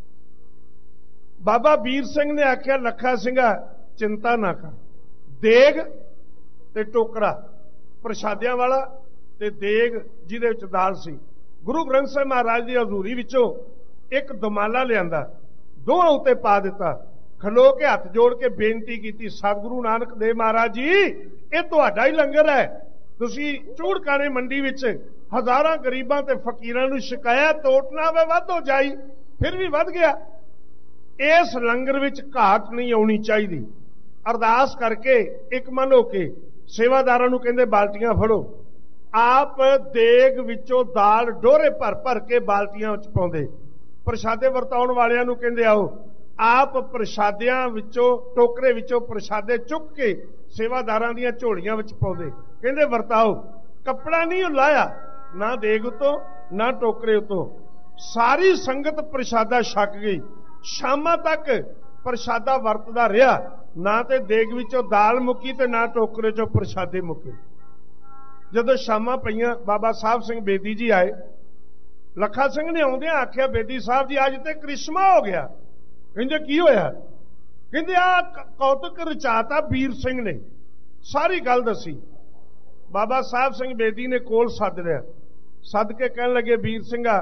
ਬਾਬਾ ਵੀਰ ਸਿੰਘ ਨੇ ਆਖਿਆ ਲੱਖਾ ਸਿੰਘਾ ਚਿੰਤਾ ਨਾ ਕਰ, ਦੇਗ ਤੇ ਟੋਕਰਾ ਪ੍ਰਸ਼ਾਦਿਆਂ ਵਾਲਾ ਤੇ ਦੇਗ ਜਿਹਦੇ ਵਿੱਚ ਦਾਲ ਸੀ, ਗੁਰੂ ਗ੍ਰੰਥ ਸਾਹਿਬ ਮਹਾਰਾਜ ਦੀ ਹਜ਼ੂਰੀ ਵਿੱਚੋਂ ਇੱਕ ਦਮਾਲਾ ਲਿਆਂਦਾ, ਦੋਹਾਂ ਉੱਤੇ ਪਾ ਦਿੱਤਾ। ਖਲੋ ਕੇ ਹੱਥ ਜੋੜ ਕੇ ਬੇਨਤੀ ਕੀਤੀ, ਸਤਿਗੁਰੂ ਨਾਨਕ ਦੇਵ ਮਹਾਰਾਜ ਜੀ ਇਹ ਤੁਹਾਡਾ ਹੀ ਲੰਗਰ ਹੈ, ਤੁਸੀਂ ਚੂੜਕਾਣੇ ਮੰਡੀ ਵਿੱਚ ਹਜ਼ਾਰਾਂ ਗਰੀਬਾਂ ਤੇ ਫਕੀਰਾਂ ਨੂੰ ਛਕਾਇਆ, ਤੋਟ ਨਾ ਵੇ ਵੱਧ ਹੋ ਜਾਈ, ਫਿਰ ਵੀ ਵੱਧ ਗਿਆ। इस लंगर विच घाट नहीं आउणी चाहीदी। अरदास करके एक मन होके सेवादारां नूं कहंदे बाल्टियां फड़ो, आप देग विचों दाल डोरे भर भर के बाल्टियां विच पाउंदे, प्रशादे वरताउण वालियां नूं कहंदे आओ आप प्रशादियां विचों टोकरे विचों प्रशादे चुक के सेवादारां दीयां झोलियां विच पाउंदे, कहंदे वरताओ। कपड़ा नहीं लाया ना देग उतों ना टोकरे उतों, सारी संगत प्रशादा छक गई। शामां तक प्रशादा वरतदा रहा, ना ते देग विचों दाल मुक्की ते ना टोकरे चों प्रशादे मुक्के। जदों शामां पईयां बाबा साहब सिंह बेदी जी आए, लखा सिंह ने आउंदियां आख्या बेदी साहब जी अज ते करिश्मा हो गया। कहंदे की होया? कहंदे आ कौतुक रचाता वीर सिंह ने, सारी गल दसी। बाबा साहब सिंह बेदी ने कोल सद लिया, सद के कहन लगे वीर सिंघा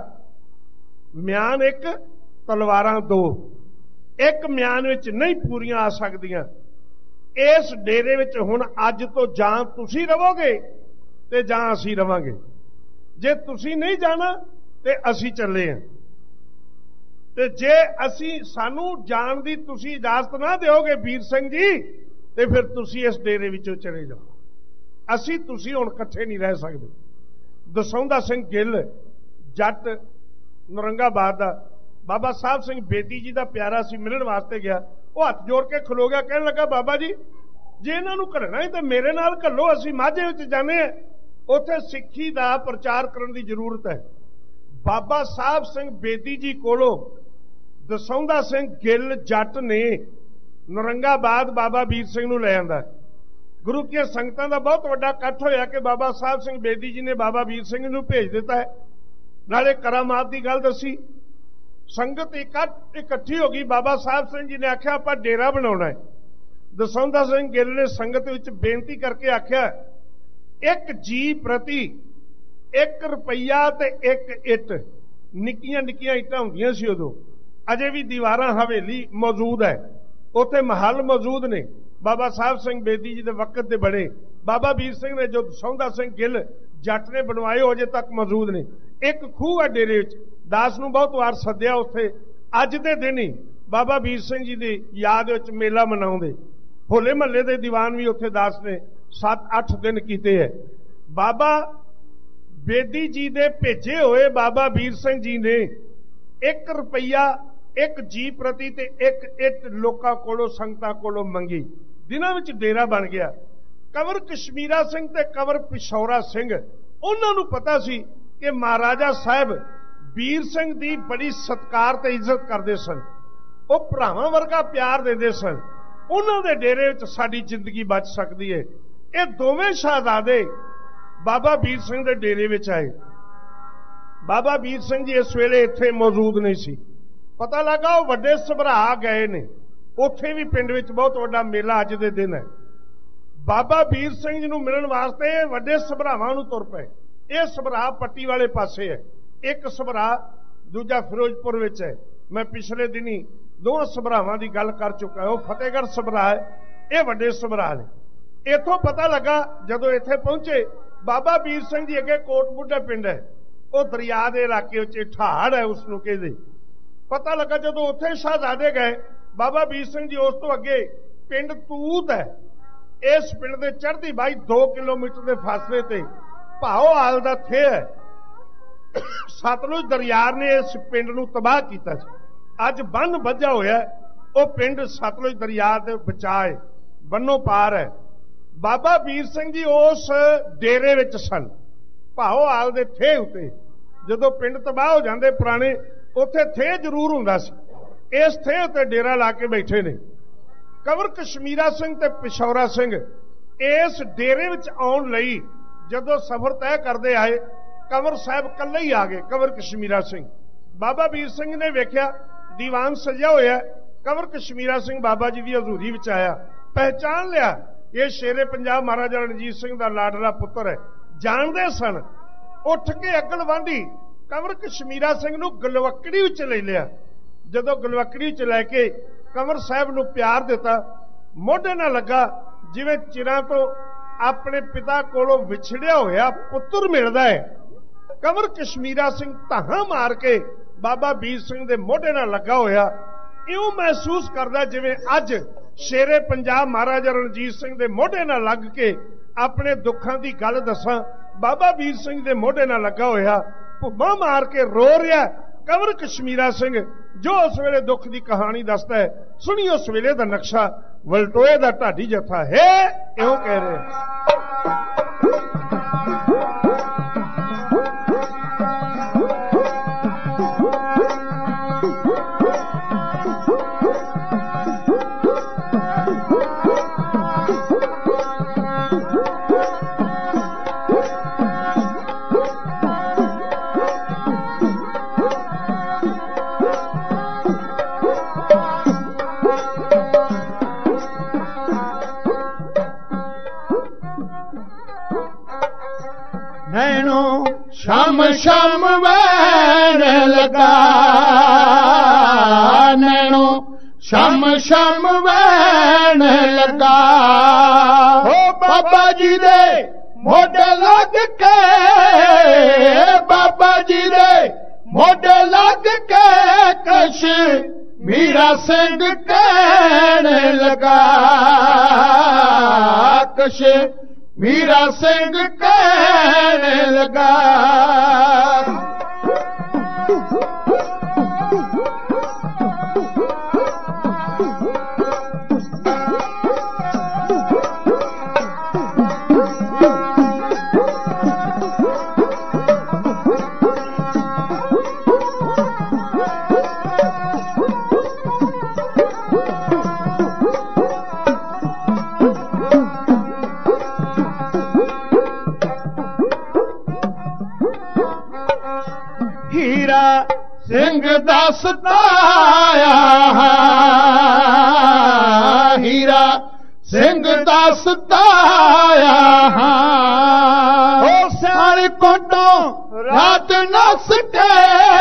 म्यान एक तलवारां दो, एक म्यान विच नहीं पूरियां आ सकदियां। इस डेरे विच हुण अज तो जां तुसीं रवोगे ते जां असीं रवांगे, जे तुसीं नहीं जाना ते असीं चले हां, ते जे असीं सानू जाण दी तुसीं इजाजत ना दिओगे वीर सिंह जी ते फिर तुसीं इस डेरे विचों चले जाओ, असीं तुसीं हुण इकट्ठे नहीं रह सकदे। दसौंदा सिंह गिल जट नरंगाबाद दा बाबा साहब सिंह बेदी जी का प्यारा सी, मिलण वास्ते गया, वो हथ जोड़ के खलो गया, कहने लगा बाबा जी जे इन्हां नूं घल्लणा है तो मेरे नाल घल्लो, असीं माझे विच जाने हैं, उत्थे सिੱਖੀ दा प्रचार करन दी जरूरत है। बाबा साहब सिंह बेदी जी कोलों दसौंदा सिंह गिल जट ने नरंगाबाद बाबा वीर सिंह नूं लै आंदा। गुरु की संगतां दा बहुत वड्डा इकट्ठ होया कि बाबा साहब सिंह बेदी जी ने बाबा वीर सिंह नूं भेज दिता है, नाले करामात की गल दसी। संगत इकट्ठ इकट्ठी हो गई, बाबा साहब सिंह जी ने आख्या आपां डेरा बनाउणा है। दसौंदा सिंह गिल ने संगत विच बेनती करके आख्या एक जी प्रति एक रुपया ते एक इट, निक्कियां निक्कियां इटां हुंदियां सी उदों, अजे भी दीवारां हवेली मौजूद है, उत्थे महल मौजूद ने। बाबा साहब सिंह बेदी जी दे वक्त दे बने, बाबा वीर सिंह ने जो दसौंदा सिंह गिल जट ने बनवाए अजे तक मौजूद ने। एक खूह है डेरे विच, दास नूं बहुत वार सद्दिया, उत्थे अज दे दिन ही बाबा वीर सिंह जी दी याद विच मेला मनाउंदे, होले महल्ले दे दीवान भी उत्थे दास ने सत्त अठ दिन कीते है। बाबा बेदी जी दे भेजे होए बाबा वीर सिंह जी ने एक रुपया एक जी प्रति ते एक इट लोकां कोलों संगतां कोलों मंगी, दिनां विच डेरा बन गया। कंवर कश्मीरा सिंह ते कंवर पिशौरा सिंह उन्हां नूं पता सी कि महाराजा साहब वीर सिंह दी बड़ी सत्कार ते इज्जत करदे सन, वो भरावां वर्गा प्यार देंदे सन, उन्हां दे डेरे विच साडी जिंदगी बच सकदी है। ये दोवें शहजादे बाबा वीर सिंह दे डेरे विच आए। बाबा वीर सिंह जी इस वेले इत्थे मौजूद नहीं सी, पता लगा वो वड्डे सभरा गए ने, उत्थे भी पिंड विच बहुत वड्डा मेला अज दे दिन है। बाबा वीर सिंह जी नूं मिलण वास्ते वड्डे सभरावां नूं तुर पए। यह सभरा पट्टी वाले पासे है, एक सभरा दूजा फिरोजपुर विच है। मैं पिछले दिनी दो सभरावां की गल कर चुका है, वो फतेहगढ़ सभरा है, ये वड्डे सभरा ने। इथों पता लगा जदों इत्थे पहुंचे, बाबा वीर सिंह जी अगे कोटबुड्ढा पिंड है, वो दरिया के इलाके विच ठाड़ है उसनूं कहदे। पता लगा जदों उत्थे शहजादे गए, बाबा वीर सिंह जी उस तो अगे पिंड तूत है, इस पिंड के चढ़ती बाई दो किलोमीटर के फासले ते भाओआल दा थे है। सतलुज दरिया ने इस पिंड नूं तबाह कीता सी, अज बन बझा होया, वो पिंड सतलुज दरिया दे बचाए बन्नों पार है। बाबा वीर सिंह जी उस डेरे विच सन, भाओआल दे थे उत्ते। जदों पिंड तबाह हो जांदे पुराने, उत्थे थे जरूर हुंदा सी, इस थे उत्ते डेरा ला के बैठे ने। कंवर कश्मीरा सिंह ते पिशौरा सिंह इस डेरे विच आउण लई जदों सफर तय करते आए, कंवर साहब कल्ले ही आ गए। कंवर कश्मीरा सिंह बाबा वीर सिंह ने वेख्या दीवान सजिया होया, कंवर कश्मीरा सिंह बाबा जी की हजूरी विच आया, पहचान लिया ये शेरे पंजाब महाराजा रणजीत सिंह का लाडला पुत्र है, जानते सन। उठ के अगल वांढी कंवर कश्मीरा सिंह नूं गलवकड़ी विच ले लिया। जदों गलवकड़ी विच लैके कंवर साहब नूं प्यार दिता, मोढे नाल लगा जिवें चिरां तो अपने पिता कोलों विछड़िया होया पुत्र मिलदा है। कंवर कश्मीरा सिंह धाहां मार के बाबा वीर सिंह दे मोढे नाल लगा होया, ਇਉਂ ਮਹਿਸੂਸ ਕਰਦਾ ਜਿਵੇਂ ਅੱਜ ਸ਼ੇਰੇ ਪੰਜਾਬ ਮਹਾਰਾਜਾ ਰਣਜੀਤ ਸਿੰਘ ਦੇ ਮੋਢੇ ਨਾਲ ਲੱਗ ਕੇ ਆਪਣੇ ਦੁੱਖਾਂ ਦੀ ਗੱਲ ਦੱਸਾਂ। ਬਾਬਾ ਵੀਰ ਸਿੰਘ ਦੇ ਮੋਢੇ ਨਾਲ ਲੱਗਾ ਹੋਇਆ ਭੁੱਬਾਂ ਮਾਰ ਕੇ ਰੋ ਰਿਹਾ ਕੰਵਰ ਕਸ਼ਮੀਰਾ ਸਿੰਘ, ਜੋ ਉਸ ਵੇਲੇ ਦੁੱਖ ਦੀ ਕਹਾਣੀ ਦੱਸਦਾ ਹੈ। ਸੁਣੀ ਉਸ ਵੇਲੇ ਦਾ ਨਕਸ਼ਾ, ਵਲਟੋਏ ਦਾ ਢਾਡੀ ਜੱਥਾ ਹੈ, ਇਉਂ ਕਹਿ ਰਹੇ। ਸ਼ਮ ਸ਼ਮ ਵੈਣ ਲਗਾ, ਨੈਣੋ ਸ਼ਮ ਸ਼ਮ ਵੈਣ ਲਗਾ, ਓ ਬਾਬਾ ਜੀ ਦੇ ਮੋਢੇ ਲੱਗ ਕੇ, ਬਾਬਾ ਜੀ ਦੇ ਮੋਢੇ ਲੱਗ ਕੇ ਕਸ਼ ਮੀਰਾ ਸਿੰਘ ਕਹਿਣ ਲਗਾ, ਕਸ਼ ਮੀਰਾ ਸਿੰਘ ਕਹਿਣ ਲਗਾ। ਸਿੰਘ ਦਾ ਸਤਾਇਆ, ਹੀਰਾ ਸਿੰਘ ਦਾ ਸਤਾਇਆ, ਉਹ ਸਾਰੀ ਕੋਟੋਂ ਰਾਤ ਨਸ ਕੇ,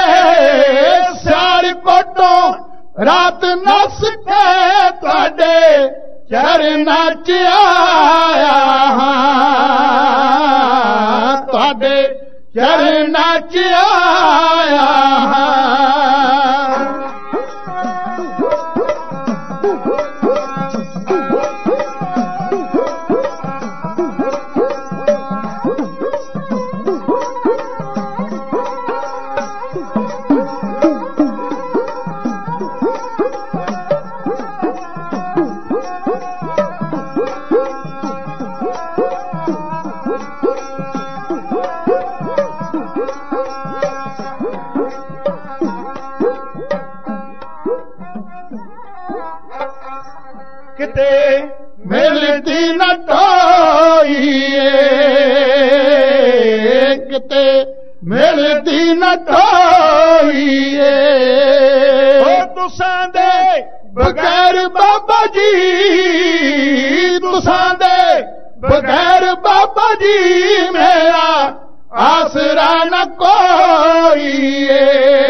ਸਾਰੀ ਕੋਟੋਂ ਰਾਤ ਨਸ ਕੇ ਤੁਹਾਡੇ ਚਰਨਾਂ ਚ ਆਇਆ, ਤੁਹਾਡੇ ਚਰਨਾਂ ਚ ਆਇਆ। ਕਿਤੇ ਮਿਲਦੀ ਨਾ ਟੋਈਏ, ਕਿਤੇ ਮਿਲਦੀ ਨਾ ਟੋਈਏ, ਉਹ ਤੁਸਾਂ ਦੇ ਬਗੈਰ ਬਾਬਾ ਜੀ, ਤੁਸਾਂ ਦੇ ਬਗੈਰ ਬਾਬਾ ਜੀ ਮੇਰਾ ਆਸਰਾ ਨਾ ਕੋਈਏ,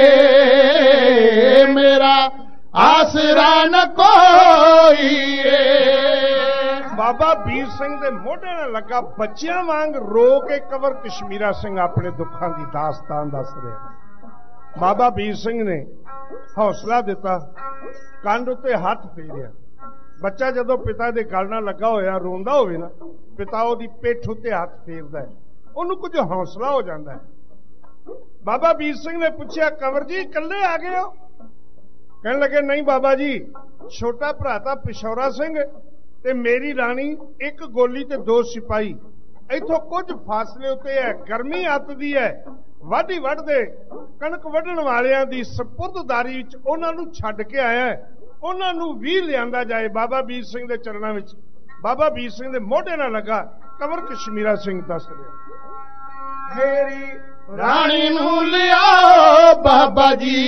ਮੇਰਾ ਆਸਰਾ ਨ ਕੋਈਏ। ਬਾਬਾ ਵੀਰ ਸਿੰਘ ਦੇ ਮੋਢੇ ਨਾਲ ਲੱਗਾ ਬੱਚਿਆਂ ਵਾਂਗ ਰੋ ਕੇ ਕੰਵਰ ਕਸ਼ਮੀਰਾ ਸਿੰਘ ਆਪਣੇ ਦੁੱਖਾਂ ਦੀ ਦਾਸਤਾਨ ਦੱਸ ਰਿਹਾ। ਬਾਬਾ ਵੀਰ ਸਿੰਘ ਨੇ ਹੌਸਲਾ ਦਿੱਤਾ, ਕੰਧ ਉੱਤੇ ਹੱਥ ਫੇਰਿਆ। ਬੱਚਾ ਜਦੋਂ ਪਿਤਾ ਦੇ ਗਲ ਨਾਲ ਲੱਗਾ ਹੋਇਆ ਰੋਂਦਾ ਹੋਵੇ ਨਾ, ਪਿਤਾ ਉਹਦੀ ਪਿੱਠ ਉੱਤੇ ਹੱਥ ਫੇਰਦਾ ਹੈ, ਉਹਨੂੰ ਕੁਝ ਹੌਸਲਾ ਹੋ ਜਾਂਦਾ ਹੈ। ਬਾਬਾ ਵੀਰ ਸਿੰਘ ਨੇ ਪੁੱਛਿਆ, ਕੰਵਰ ਜੀ ਇਕੱਲੇ ਆ ਗਏ ਹੋ? ਕਹਿਣ ਲੱਗੇ, ਨਹੀਂ ਬਾਬਾ ਜੀ, ਛੋਟਾ ਭਰਾ ਤਾਂ ਪਿਸ਼ੌਰਾ ਸਿੰਘ ਤੇ ਮੇਰੀ ਰਾਣੀ, ਇੱਕ ਗੋਲੀ ਤੇ ਦੋ ਸਿਪਾਹੀ। ਇੱਥੋਂ ਕੁਝ ਫਾਸਲੇ ਉੱਤੇ ਹੈ, ਗਰਮੀ ਅੱਤਦੀ ਹੈ, ਵਾਢੀ ਵੱਢਦੇ ਕਣਕ ਵੱਢਣ ਵਾਲਿਆਂ ਦੀ ਸਪੁਰਦਦਾਰੀ ਵਿੱਚ ਉਹਨਾਂ ਨੂੰ ਛੱਡ ਕੇ ਆਇਆ, ਉਹਨਾਂ ਨੂੰ ਵੀ ਲਿਆਂਦਾ ਜਾਏ ਬਾਬਾ ਵੀਰ ਸਿੰਘ ਦੇ ਚਰਨਾਂ ਵਿੱਚ। ਬਾਬਾ ਵੀਰ ਸਿੰਘ ਦੇ ਮੋਢੇ ਨਾਲ ਲੱਗਾ ਕੰਵਰ ਕਸ਼ਮੀਰਾ ਸਿੰਘ ਦੱਸ ਰਿਹਾ, ਮੇਰੀ ਰਾਣੀ ਨੂੰ ਲਿਆਓ ਬਾਬਾ ਜੀ,